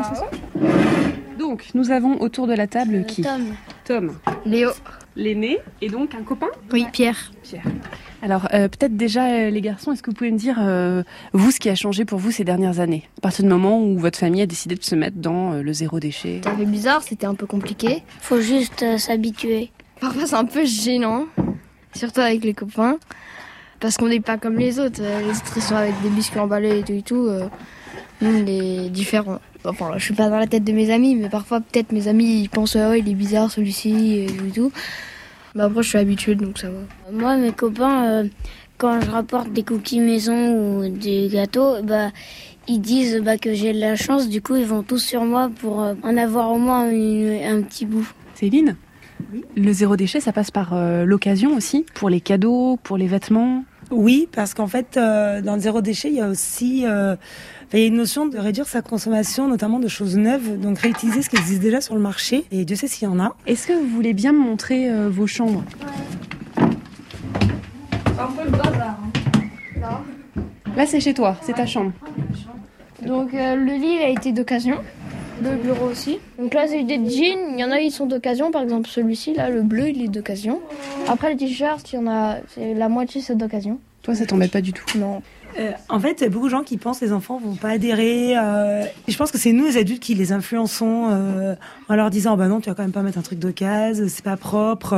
[SPEAKER 18] Donc, nous avons autour de la table qui ? Tom.
[SPEAKER 6] Léo.
[SPEAKER 18] L'aîné, et donc un copain ?
[SPEAKER 6] Oui, Pierre.
[SPEAKER 18] Alors, peut-être déjà, les garçons, est-ce que vous pouvez me dire, vous, ce qui a changé pour vous ces dernières années ? À partir du moment où votre famille a décidé de se mettre dans le zéro déchet ?
[SPEAKER 6] C'était un peu bizarre, c'était un peu compliqué. Faut juste s'habituer. Parfois, c'est un peu gênant, surtout avec les copains, parce qu'on n'est pas comme les autres. Les autres, ils sont avec des biscuits emballés et tout. Nous, on est différents. Enfin, je suis pas dans la tête de mes amis, mais parfois, peut-être, mes amis, ils pensent « Oh, il est bizarre, celui-ci, et tout. » Mais après, je suis habituée, donc ça va. Moi, mes copains, quand je rapporte des cookies maison ou des gâteaux, ils disent que j'ai de la chance. Du coup, ils vont tous sur moi pour en avoir au moins un petit bout.
[SPEAKER 18] Céline ? Oui. Le zéro déchet, ça passe par l'occasion aussi, pour les cadeaux, pour les vêtements ?
[SPEAKER 19] Oui, parce qu'en fait, dans le zéro déchet, il y a aussi il y a une notion de réduire sa consommation, notamment de choses neuves, donc réutiliser ce qui existe déjà sur le marché, et Dieu sait s'il y en a.
[SPEAKER 18] Est-ce que vous voulez bien me montrer vos chambres ?
[SPEAKER 6] Ouais. C'est un peu le bazar.
[SPEAKER 18] Là, c'est chez toi, c'est ta chambre.
[SPEAKER 6] Donc, le lit, il a été d'occasion. Le bureau aussi. Donc là, c'est des jeans. Il y en a, ils sont d'occasion. Par exemple, celui-ci, là, le bleu, il est d'occasion. Après, les t-shirts, il y en a, la moitié, c'est d'occasion.
[SPEAKER 18] Toi, ça t'embête pas du tout ?
[SPEAKER 6] Non.
[SPEAKER 19] En fait, il y a beaucoup de gens qui pensent que les enfants vont pas adhérer. Et je pense que c'est nous, les adultes, qui les influençons en leur disant « non, tu vas quand même pas mettre un truc d'occasion, c'est pas propre. »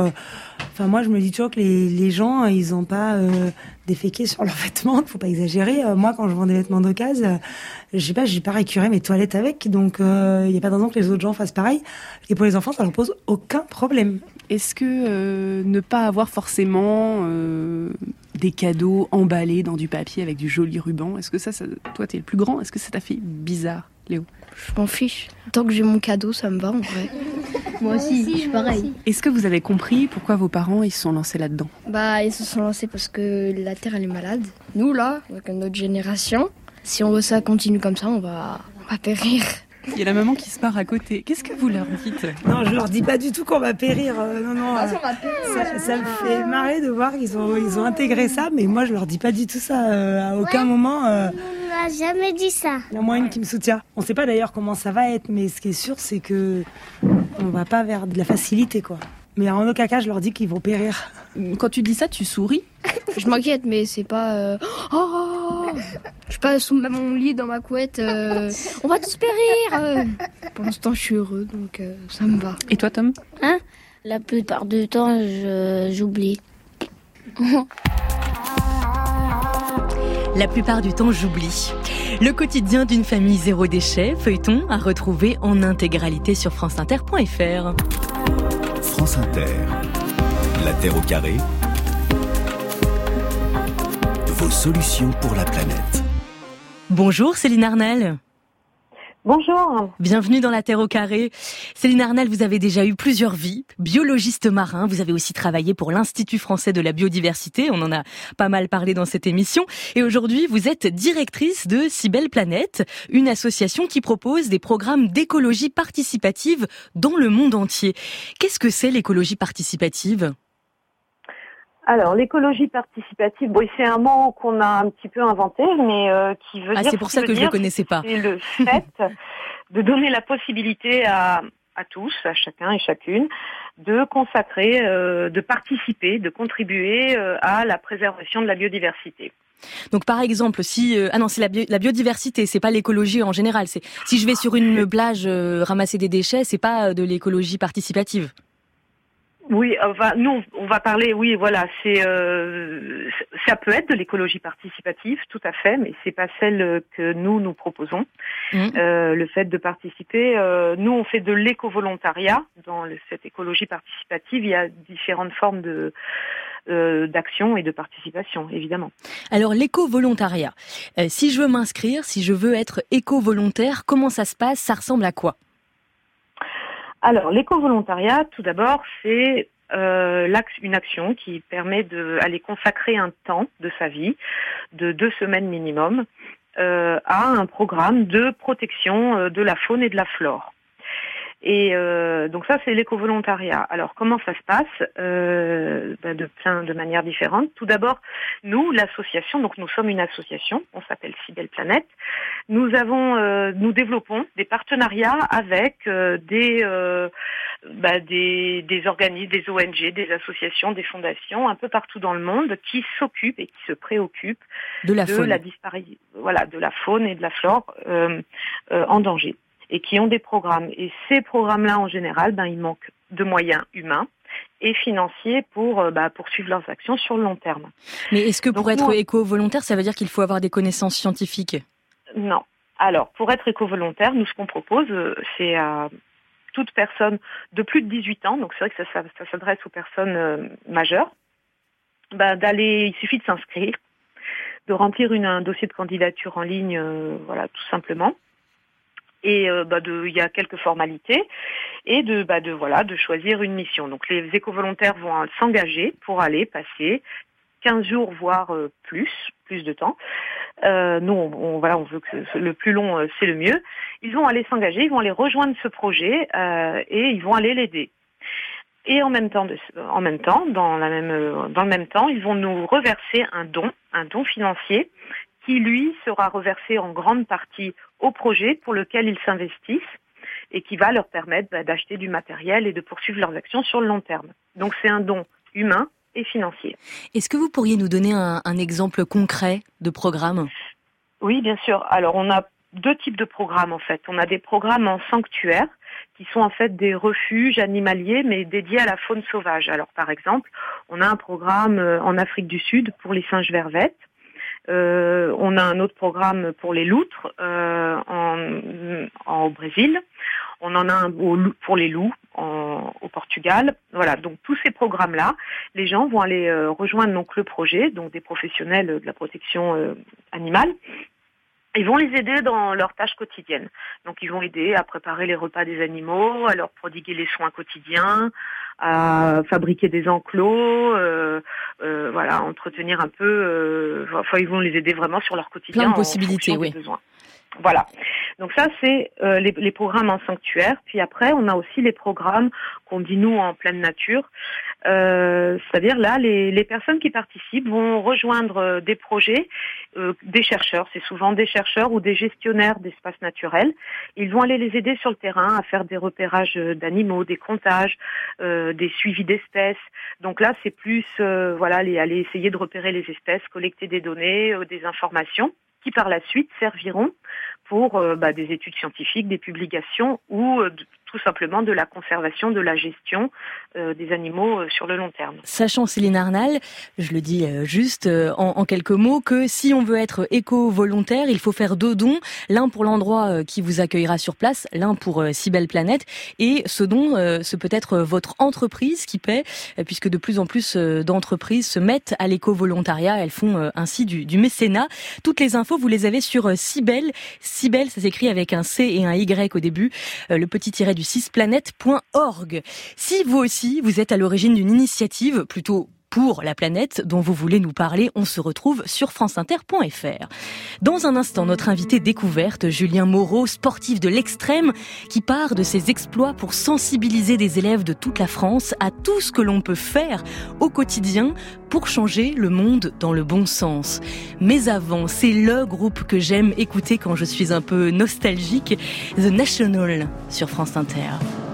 [SPEAKER 19] Enfin, moi, je me dis toujours que les gens, ils ont pas déféqué sur leurs vêtements. Faut pas exagérer. Moi, quand je vends des vêtements d'occasion, j'ai pas récuré mes toilettes avec. Donc, il y a pas de raison que les autres gens fassent pareil. Et pour les enfants, ça leur pose aucun problème.
[SPEAKER 20] Est-ce que ne pas avoir forcément des cadeaux emballés dans du papier avec du joli ruban, est-ce que ça toi, t'es le plus grand, est-ce que ça t'a fait bizarre, Léo?
[SPEAKER 6] Je m'en fiche. Tant que j'ai mon cadeau, ça me va en vrai. Moi aussi, je suis pareil.
[SPEAKER 20] Est-ce que vous avez compris pourquoi vos parents ils se sont lancés là-dedans?
[SPEAKER 6] Ils se sont lancés parce que la Terre elle est malade. Nous là, avec notre génération, si ça continue comme ça, on va périr.
[SPEAKER 20] Il y a la maman qui se part à côté. Qu'est-ce que vous leur dites?
[SPEAKER 19] Non, je leur dis pas du tout qu'on va périr. Ça me fait marrer de voir qu'ils ont intégré ça, mais moi je leur dis pas du tout ça. À aucun moment.
[SPEAKER 21] On n'a jamais dit ça.
[SPEAKER 19] Il y a moi une qui me soutient. On sait pas d'ailleurs comment ça va être, mais ce qui est sûr, c'est que on va pas vers de la facilité, quoi. Mais en aucun cas, je leur dis qu'ils vont périr.
[SPEAKER 20] Quand tu dis ça, tu souris?
[SPEAKER 6] Je m'inquiète, mais c'est pas... Je suis pas sous mon lit, dans ma couette. On va tous périr. Pour l'instant, je suis heureux, donc ça me va.
[SPEAKER 20] Et toi, Tom?
[SPEAKER 21] La plupart du temps, j'oublie.
[SPEAKER 1] La plupart du temps, j'oublie. Le quotidien d'une famille zéro déchet, feuilleton à retrouver en intégralité sur franceinter.fr.
[SPEAKER 2] France Inter. La Terre au carré. Vos solutions pour la planète.
[SPEAKER 1] Bonjour Céline Arnal.
[SPEAKER 22] Bonjour.
[SPEAKER 1] Bienvenue dans La Terre au carré. Céline Arnal, vous avez déjà eu plusieurs vies. Biologiste marin, vous avez aussi travaillé pour l'Institut français de la biodiversité. On en a pas mal parlé dans cette émission. Et aujourd'hui, vous êtes directrice de Si Belle Planète, une association qui propose des programmes d'écologie participative dans le monde entier. Qu'est-ce que c'est l'écologie participative ?
[SPEAKER 22] Alors, l'écologie participative, c'est un mot qu'on a un petit peu inventé, mais qui veut dire...
[SPEAKER 1] c'est pour ça que je ne le connaissais pas.
[SPEAKER 22] C'est le fait de donner la possibilité à tous, à chacun et chacune, de consacrer, de participer, de contribuer à la préservation de la biodiversité.
[SPEAKER 1] Donc par exemple, si c'est la biodiversité, c'est pas l'écologie en général. C'est si je vais sur une plage ramasser des déchets, c'est pas de l'écologie participative.
[SPEAKER 22] Oui, nous, on va parler, ça peut être de l'écologie participative, tout à fait, mais c'est pas celle que nous proposons. Le fait de participer, nous, on fait de l'éco-volontariat. Dans cette écologie participative, il y a différentes formes d'action et de participation, évidemment.
[SPEAKER 1] Alors, l'éco-volontariat, si je veux m'inscrire, si je veux être éco-volontaire, comment ça se passe? Ça ressemble à quoi?
[SPEAKER 22] Alors, l'éco-volontariat, tout d'abord, c'est une action qui permet d'aller consacrer un temps de sa vie, de 2 semaines minimum, à un programme de protection de la faune et de la flore. Et donc ça, c'est l'éco-volontariat. Alors, comment ça se passe? De manières différentes. Tout d'abord, nous, l'association, donc nous sommes une association, on s'appelle Si Belle Planète. Nous développons des partenariats avec des organismes, des ONG, des associations, des fondations, un peu partout dans le monde, qui s'occupent et qui se préoccupent de la disparition, de la faune et de la flore en danger, et qui ont des programmes. Et ces programmes-là, en général, ils manquent de moyens humains et financiers pour poursuivre leurs actions sur le long terme.
[SPEAKER 1] Mais est-ce que pour être éco-volontaire, ça veut dire qu'il faut avoir des connaissances scientifiques?
[SPEAKER 22] Non. Alors, pour être éco-volontaire, nous, ce qu'on propose, c'est à toute personne de plus de 18 ans, donc c'est vrai que ça s'adresse aux personnes majeures, il suffit de s'inscrire, de remplir un dossier de candidature en ligne, tout simplement. Et il y a quelques formalités et de choisir une mission. Donc les éco-volontaires vont s'engager pour aller passer 15 jours, voire plus de temps. Nous, on veut que le plus long, c'est le mieux. Ils vont aller s'engager, ils vont aller rejoindre ce projet et ils vont aller l'aider. Et dans le même temps, ils vont nous reverser un don financier qui, lui, sera reversé en grande partie au projet pour lequel ils s'investissent et qui va leur permettre d'acheter du matériel et de poursuivre leurs actions sur le long terme. Donc c'est un don humain et financier.
[SPEAKER 1] Est-ce que vous pourriez nous donner un exemple concret de programme ?
[SPEAKER 22] Oui, bien sûr. Alors on a deux types de programmes en fait. On a des programmes en sanctuaire qui sont en fait des refuges animaliers mais dédiés à la faune sauvage. Alors par exemple, on a un programme en Afrique du Sud pour les singes vervettes. On a un autre programme pour les loutres au Brésil. On en a un pour les loups au Portugal. Voilà, donc tous ces programmes-là, les gens vont aller rejoindre donc le projet, donc des professionnels de la protection animale. Ils vont les aider dans leurs tâches quotidiennes. Donc ils vont aider à préparer les repas des animaux, à leur prodiguer les soins quotidiens, à fabriquer des enclos, voilà, entretenir un peu. Enfin, ils vont les aider vraiment sur leur quotidien.
[SPEAKER 1] Plein de possibilités, oui.
[SPEAKER 22] Besoins. Voilà. Donc ça, c'est les programmes en sanctuaire. Puis après, on a aussi les programmes qu'on dit nous en pleine nature. C'est-à-dire là, les personnes qui participent vont rejoindre des projets, des chercheurs. C'est souvent des chercheurs ou des gestionnaires d'espaces naturels. Ils vont aller les aider sur le terrain à faire des repérages d'animaux, des comptages, des suivis d'espèces. Donc là, c'est plus voilà, aller essayer de repérer les espèces, collecter des données, des informations, qui par la suite serviront pour des études scientifiques, des publications ou tout simplement de la conservation, de la gestion des animaux sur le long terme.
[SPEAKER 1] Sachant, Céline Arnal, je le dis juste en quelques mots, que si on veut être éco-volontaire, il faut faire deux dons, l'un pour l'endroit qui vous accueillera sur place, l'un pour Si Belle Planète, et ce don, ce peut être votre entreprise qui paie, puisque de plus en plus d'entreprises se mettent à l'éco-volontariat, elles font ainsi du mécénat. Toutes les infos, vous les avez sur Cybelle. Cybelle, ça s'écrit avec un C et un Y au début, le petit tiret du 6planète.org. Si vous aussi, vous êtes à l'origine d'une initiative plutôt pour la planète dont vous voulez nous parler, on se retrouve sur franceinter.fr. Dans un instant, notre invité découverte, Julien Moreau, sportif de l'extrême, qui part de ses exploits pour sensibiliser des élèves de toute la France à tout ce que l'on peut faire au quotidien pour changer le monde dans le bon sens. Mais avant, c'est le groupe que j'aime écouter quand je suis un peu nostalgique, The National sur France Inter.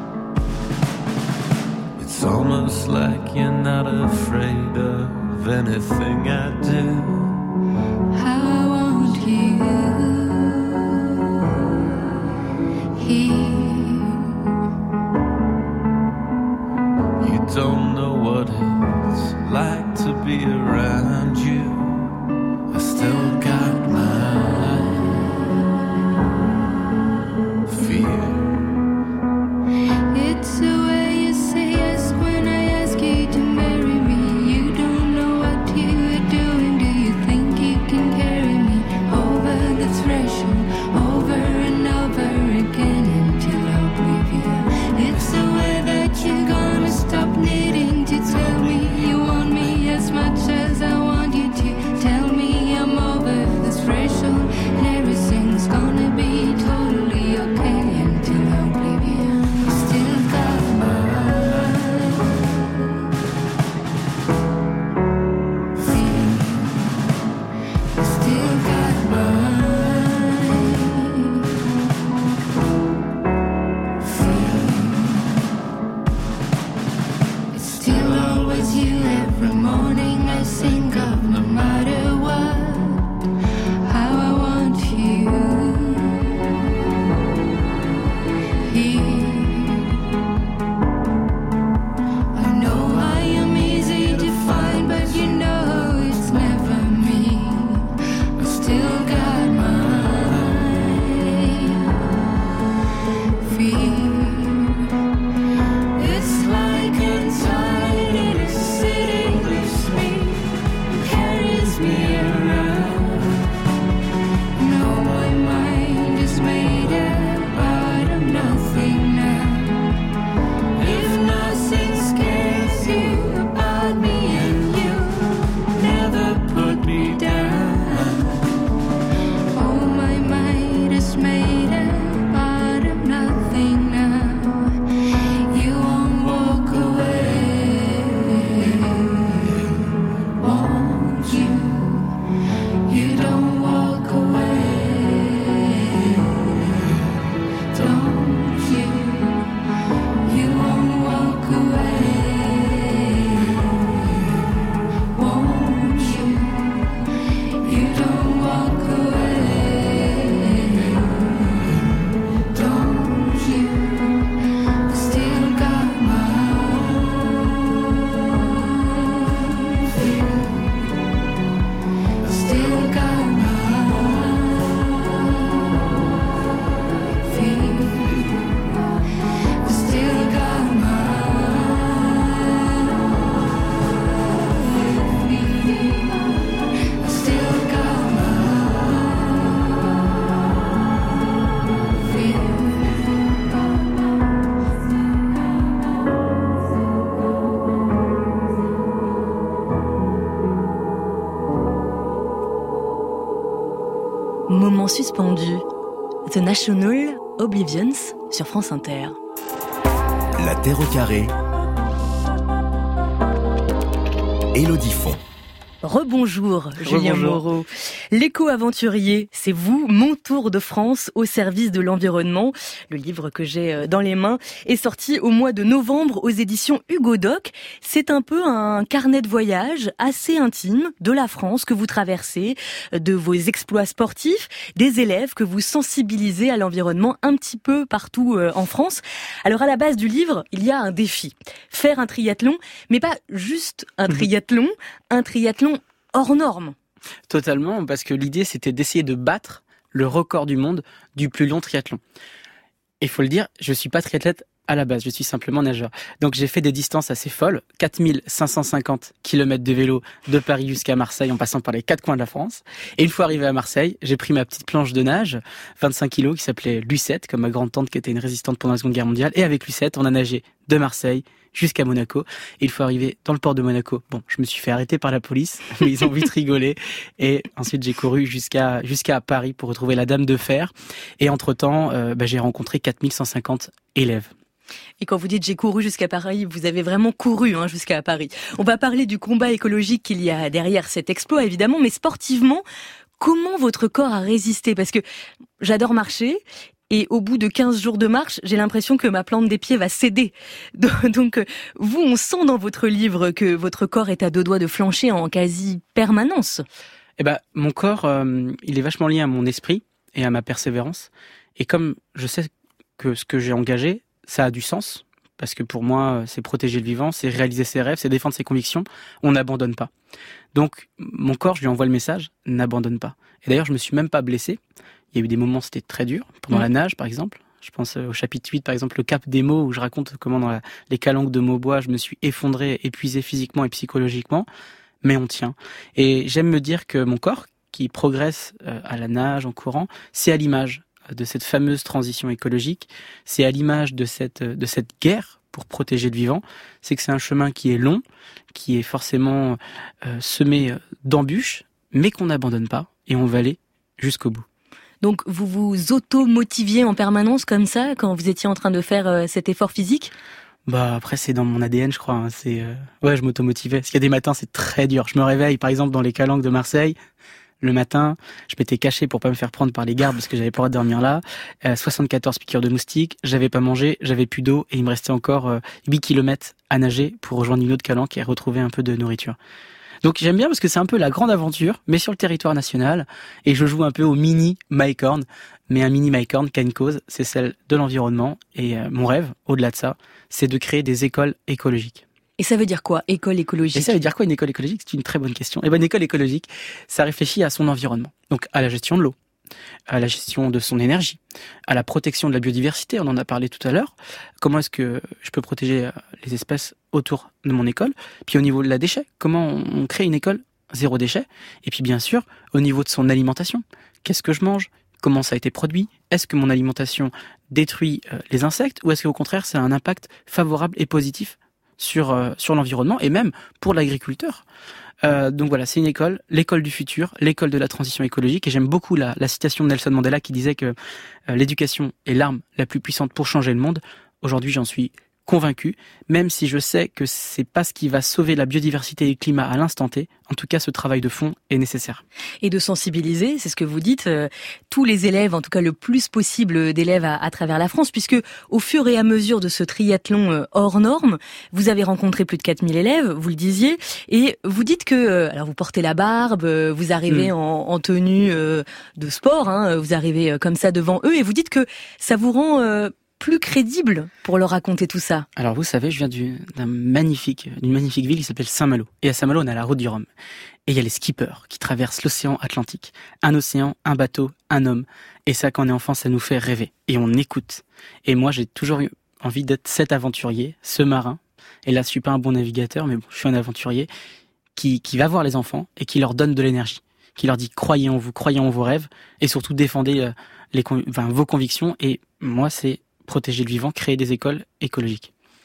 [SPEAKER 14] It's almost like you're not afraid of anything I do. How I want you here. You don't know what it's like to be around you. I still got my fear. It's a way you say yes when I ask you to marry me. You don't know what you're doing. Do you think you can carry me over the threshold, over and over again until oblivion? It's a way that you're gonna stop needing to tell me you want me as much as I want you to. Tell me I'm over this threshold and everything's gonna be totally okay until oblivion. Still got mine. Still got mine. It's still always you every morning I think of, no matter what. How I want you here. I know I am easy to find, but you know it's never me. I still got my fear. It's like inside in a city with me.
[SPEAKER 1] Moment suspendu. The National Oblivions sur France Inter.
[SPEAKER 2] La Terre au carré. Élodie Font.
[SPEAKER 1] Rebonjour, Julien Moreau. L'éco-aventurier, c'est vous, mon tour de France au service de l'environnement. Le livre que j'ai dans les mains est sorti au mois de novembre aux éditions Hugo Doc. C'est un peu un carnet de voyage assez intime de la France que vous traversez, de vos exploits sportifs, des élèves que vous sensibilisez à l'environnement un petit peu partout en France. Alors à la base du livre, il y a un défi. Faire un triathlon, mais pas juste un triathlon hors norme.
[SPEAKER 17] Totalement, parce que l'idée c'était d'essayer de battre le record du monde du plus long triathlon. Et il faut le dire, je suis pas triathlète à la base, je suis simplement nageur. Donc j'ai fait des distances assez folles, 4550 km de vélo de Paris jusqu'à Marseille en passant par les 4 coins de la France. Et une fois arrivé à Marseille, j'ai pris ma petite planche de nage, 25 kilos, qui s'appelait Lucette, comme ma grande-tante qui était une résistante pendant la Seconde Guerre mondiale. Et avec Lucette, on a nagé de Marseille jusqu'à Monaco. Et une fois arrivé dans le port de Monaco, je me suis fait arrêter par la police, mais ils ont vite rigolé. Et ensuite, j'ai couru jusqu'à Paris pour retrouver la Dame de Fer. Et entre-temps, j'ai rencontré 4150 élèves.
[SPEAKER 1] Et quand vous dites j'ai couru jusqu'à Paris, vous avez vraiment couru jusqu'à Paris. On va parler du combat écologique qu'il y a derrière cet exploit, évidemment, mais sportivement, comment votre corps a résisté ? Parce que j'adore marcher. Et au bout de 15 jours de marche, j'ai l'impression que ma plante des pieds va céder. Donc, vous, on sent dans votre livre que votre corps est à deux doigts de flancher en quasi-permanence.
[SPEAKER 17] Mon corps, il est vachement lié à mon esprit et à ma persévérance. Et comme je sais que ce que j'ai engagé, ça a du sens, parce que pour moi, c'est protéger le vivant, c'est réaliser ses rêves, c'est défendre ses convictions, on n'abandonne pas. Donc, mon corps, je lui envoie le message, n'abandonne pas. Et d'ailleurs, je me suis même pas blessé. Il y a eu des moments, c'était très dur, pendant la nage, par exemple. Je pense au chapitre 8, par exemple, le Cap des Maux, où je raconte comment dans les calanques de Maubois, je me suis effondré, épuisé physiquement et psychologiquement, mais on tient. Et j'aime me dire que mon corps, qui progresse à la nage, en courant, c'est à l'image de cette fameuse transition écologique, c'est à l'image de cette guerre pour protéger le vivant, c'est que c'est un chemin qui est long, qui est forcément semé d'embûches, mais qu'on n'abandonne pas, et on va aller jusqu'au bout.
[SPEAKER 1] Donc vous vous auto-motiviez en permanence comme ça, quand vous étiez en train de faire cet effort physique ?
[SPEAKER 17] Après c'est dans mon ADN, je crois. Je m'auto-motivais. Parce qu'il y a des matins, c'est très dur. Je me réveille, par exemple, dans les calanques de Marseille. Le matin, je m'étais caché pour pas me faire prendre par les gardes parce que j'avais pas le droit de dormir là. 74 piqûres de moustiques, j'avais pas mangé, j'avais plus d'eau et il me restait encore 8 km à nager pour rejoindre une autre calanque et retrouver un peu de nourriture. Donc j'aime bien parce que c'est un peu la grande aventure, mais sur le territoire national. Et je joue un peu au mini Mycorn. Mais un mini Mycorn qui a une cause, c'est celle de l'environnement. Et mon rêve, au-delà de ça, c'est de créer des écoles écologiques.
[SPEAKER 1] Et ça veut dire quoi, école écologique ?
[SPEAKER 17] Et ça veut dire quoi, une école écologique ? C'est une très bonne question. Une école écologique, ça réfléchit à son environnement. Donc à la gestion de l'eau, à la gestion de son énergie, à la protection de la biodiversité, on en a parlé tout à l'heure. Comment est-ce que je peux protéger les espèces autour de mon école ? Puis au niveau de la déchet, comment on crée une école zéro déchet ? Et puis bien sûr, au niveau de son alimentation, qu'est-ce que je mange ? Comment ça a été produit ? Est-ce que mon alimentation détruit les insectes ? Ou est-ce qu'au contraire, ça a un impact favorable et positif sur l'environnement et même pour l'agriculteur ? Donc voilà, c'est une école, l'école du futur, l'école de la transition écologique. Et j'aime beaucoup la citation de Nelson Mandela qui disait que l'éducation est l'arme la plus puissante pour changer le monde. Aujourd'hui, j'en suis convaincu, même si je sais que c'est pas ce qui va sauver la biodiversité et le climat à l'instant T. En tout cas, ce travail de fond est nécessaire.
[SPEAKER 1] Et de sensibiliser, c'est ce que vous dites, tous les élèves, en tout cas le plus possible d'élèves à travers la France, puisque au fur et à mesure de ce triathlon hors norme, vous avez rencontré plus de 4000 élèves, vous le disiez, et vous dites que, alors vous portez la barbe, vous arrivez en tenue de sport, vous arrivez comme ça devant eux, et vous dites que ça vous rend plus crédible pour leur raconter tout ça.
[SPEAKER 17] Alors vous savez, je viens d'une magnifique ville qui s'appelle Saint-Malo. Et à Saint-Malo, on a la route du Rhum. Et il y a les skippers qui traversent l'océan Atlantique. Un océan, un bateau, un homme. Et ça, quand on est enfant, ça nous fait rêver. Et on écoute. Et moi, j'ai toujours eu envie d'être cet aventurier, ce marin. Et là, je suis pas un bon navigateur, mais bon, je suis un aventurier qui va voir les enfants et qui leur donne de l'énergie. Qui leur dit, croyez en vous, croyez en vos rêves. Et surtout, défendez vos convictions. Et moi, c'est protéger le vivant, créer des écoles écologiques.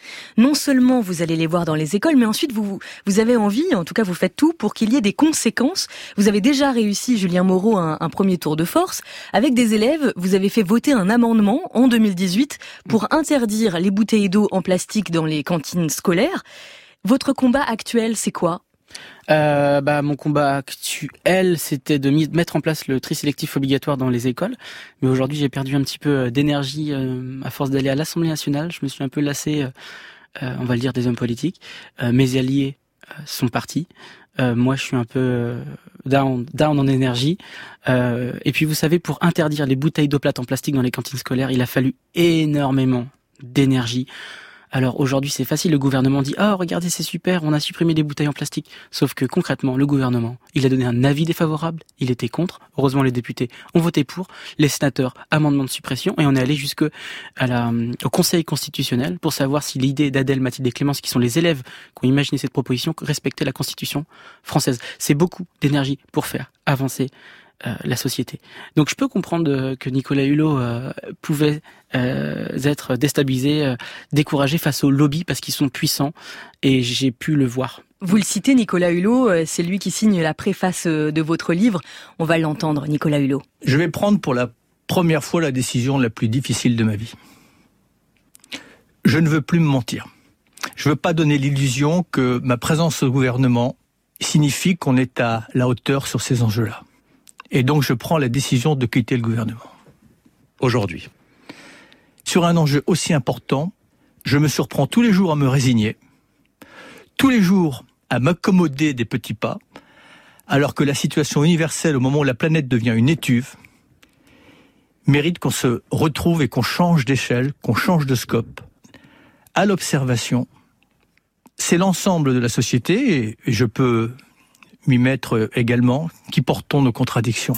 [SPEAKER 1] Non seulement vous allez les voir dans les écoles, mais ensuite vous avez envie, en tout cas vous faites tout pour qu'il y ait des conséquences. Vous avez déjà réussi, Julien Moreau, un premier tour de force. Avec des élèves, vous avez fait voter un amendement en 2018 pour interdire les bouteilles d'eau en plastique dans les cantines scolaires. Votre combat actuel, c'est quoi ?
[SPEAKER 17] Mon combat actuel, c'était de mettre en place le tri sélectif obligatoire dans les écoles. Mais aujourd'hui, j'ai perdu un petit peu d'énergie à force d'aller à l'Assemblée nationale. Je me suis un peu lassé, on va le dire, des hommes politiques. Mes alliés sont partis. Moi, je suis un peu down en énergie. Et puis, vous savez, pour interdire les bouteilles d'eau plate en plastique dans les cantines scolaires, il a fallu énormément d'énergie. Alors aujourd'hui c'est facile, le gouvernement dit « Oh regardez c'est super, on a supprimé les bouteilles en plastique ». Sauf que concrètement, le gouvernement, il a donné un avis défavorable, il était contre. Heureusement les députés ont voté pour, les sénateurs, amendement de suppression, et on est allé au Conseil constitutionnel pour savoir si l'idée d'Adèle, Mathilde et Clémence, qui sont les élèves qui ont imaginé cette proposition, respectait la Constitution française. C'est beaucoup d'énergie pour faire avancer la société. Donc je peux comprendre que Nicolas Hulot pouvait être déstabilisé, découragé face aux lobbies parce qu'ils sont puissants, et j'ai pu le voir.
[SPEAKER 1] Vous le citez, Nicolas Hulot, c'est lui qui signe la préface de votre livre. On va l'entendre, Nicolas Hulot.
[SPEAKER 3] Je vais prendre pour la première fois la décision la plus difficile de ma vie. Je ne veux plus me mentir. Je ne veux pas donner l'illusion que ma présence au gouvernement signifie qu'on est à la hauteur sur ces enjeux-là. Et donc je prends la décision de quitter le gouvernement. Aujourd'hui. Sur un enjeu aussi important, je me surprends tous les jours à me résigner, tous les jours à m'accommoder des petits pas, alors que la situation universelle au moment où la planète devient une étuve mérite qu'on se retrouve et qu'on change d'échelle, qu'on change de scope. À l'observation, c'est l'ensemble de la société, et je peux m'y mettre également, qui portons nos contradictions.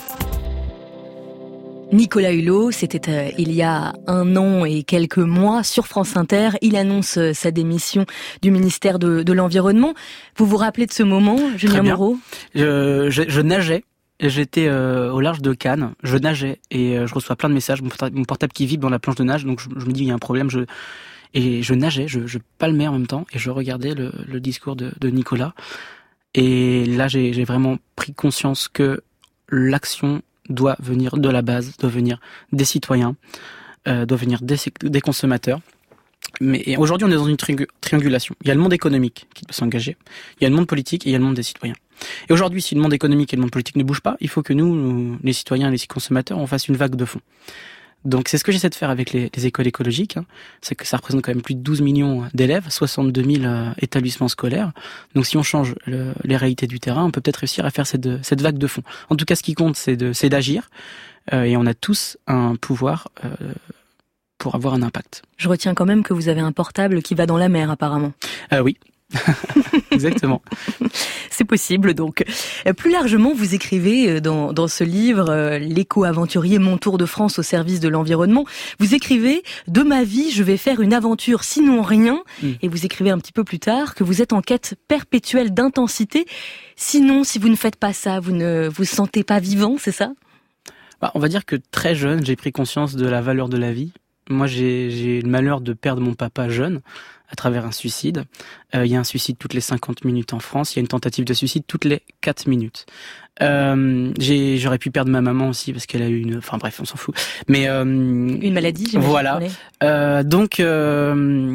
[SPEAKER 1] Nicolas Hulot, c'était il y a 1 an et quelques mois sur France Inter. Il annonce sa démission du ministère de l'Environnement. Vous vous rappelez de ce moment, Julien Moreau ?
[SPEAKER 17] Je nageais. J'étais au large de Cannes, je nageais et je reçois plein de messages, mon portable qui vibre dans la planche de nage, donc je me dis il y a un problème, et je nageais, je palmais en même temps et je regardais le discours de Nicolas. Et là, j'ai vraiment pris conscience que l'action doit venir de la base, doit venir des citoyens, doit venir des consommateurs. Mais aujourd'hui, on est dans une triangulation. Il y a le monde économique qui doit s'engager, il y a le monde politique et il y a le monde des citoyens. Et aujourd'hui, si le monde économique et le monde politique ne bougent pas, il faut que nous, les citoyens et les consommateurs, on fasse une vague de fond. Donc c'est ce que j'essaie de faire avec les écoles écologiques, c'est que ça représente quand même plus de 12 millions d'élèves, 62 000 établissements scolaires. Donc si on change les réalités du terrain, on peut peut-être réussir à faire cette vague de fond. En tout cas, ce qui compte, c'est d'agir, et on a tous un pouvoir pour avoir un impact.
[SPEAKER 1] Je retiens quand même que vous avez un portable qui va dans la mer, apparemment.
[SPEAKER 17] Oui. Exactement.
[SPEAKER 1] C'est possible, donc. Plus largement, vous écrivez dans ce livre, L'éco-aventurier, mon tour de France au service de l'environnement, vous écrivez « De ma vie, je vais faire une aventure, sinon rien ». Et vous écrivez un petit peu plus tard que vous êtes en quête perpétuelle d'intensité. Sinon, si vous ne faites pas ça, vous ne vous sentez pas vivant, c'est ça ?
[SPEAKER 17] On va dire que très jeune, j'ai pris conscience de la valeur de la vie. Moi, j'ai le malheur de perdre mon papa jeune, à travers un suicide. Il y a un suicide toutes les 50 minutes en France. Il y a une tentative de suicide toutes les 4 minutes. J'aurais pu perdre ma maman aussi parce qu'elle a eu enfin bref, on s'en fout. Mais
[SPEAKER 1] une maladie, j'imagine.
[SPEAKER 17] Voilà. Donc la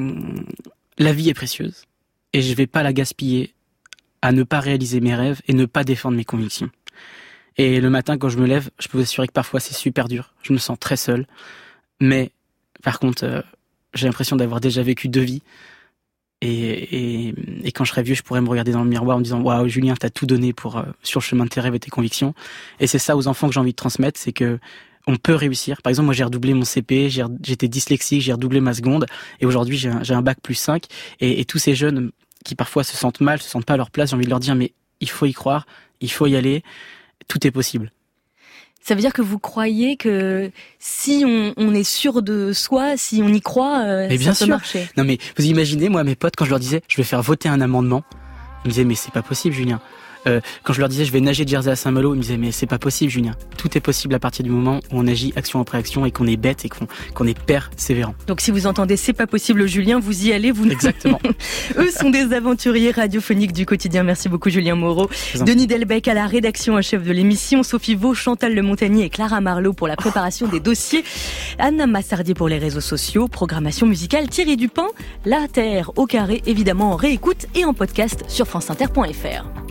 [SPEAKER 17] vie est précieuse et je vais pas la gaspiller à ne pas réaliser mes rêves et ne pas défendre mes convictions. Et le matin, quand je me lève, je peux vous assurer que parfois c'est super dur. Je me sens très seul. Mais par contre, j'ai l'impression d'avoir déjà vécu 2 vies. Et quand je serai vieux, je pourrais me regarder dans le miroir en me disant « Waouh, Julien, t'as tout donné sur le chemin de tes rêves et tes convictions. » Et c'est ça aux enfants que j'ai envie de transmettre, c'est que on peut réussir. Par exemple, moi, j'ai redoublé mon CP, j'étais dyslexique, j'ai redoublé ma seconde, et aujourd'hui, j'ai un bac +5. Et tous ces jeunes qui parfois se sentent mal, se sentent pas à leur place, j'ai envie de leur dire « Mais il faut y croire, il faut y aller, tout est possible. »
[SPEAKER 1] Ça veut dire que vous croyez que si on est sûr de soi, si on y croit, ça peut marcher.
[SPEAKER 17] Non mais vous imaginez, moi, mes potes, quand je leur disais je vais faire voter un amendement, ils me disaient mais c'est pas possible, Julien. Quand je leur disais je vais nager de Jersey à Saint-Malo, ils me disaient mais c'est pas possible Julien. Tout est possible à partir du moment où on agit action après action et qu'on est bête et qu'on est persévérant.
[SPEAKER 1] Donc si vous entendez c'est pas possible Julien, vous y allez, vous.
[SPEAKER 17] Exactement.
[SPEAKER 1] Eux sont des aventuriers radiophoniques du quotidien. Merci beaucoup Julien Moreau. Denis Delbecq à la rédaction en chef de l'émission, Sophie Vaux, Chantal Lemontagnier et Clara Marlot pour la préparation des dossiers, Anna Massardier pour les réseaux sociaux, programmation musicale Thierry Dupin, La Terre au carré évidemment en réécoute et en podcast sur franceinter.fr.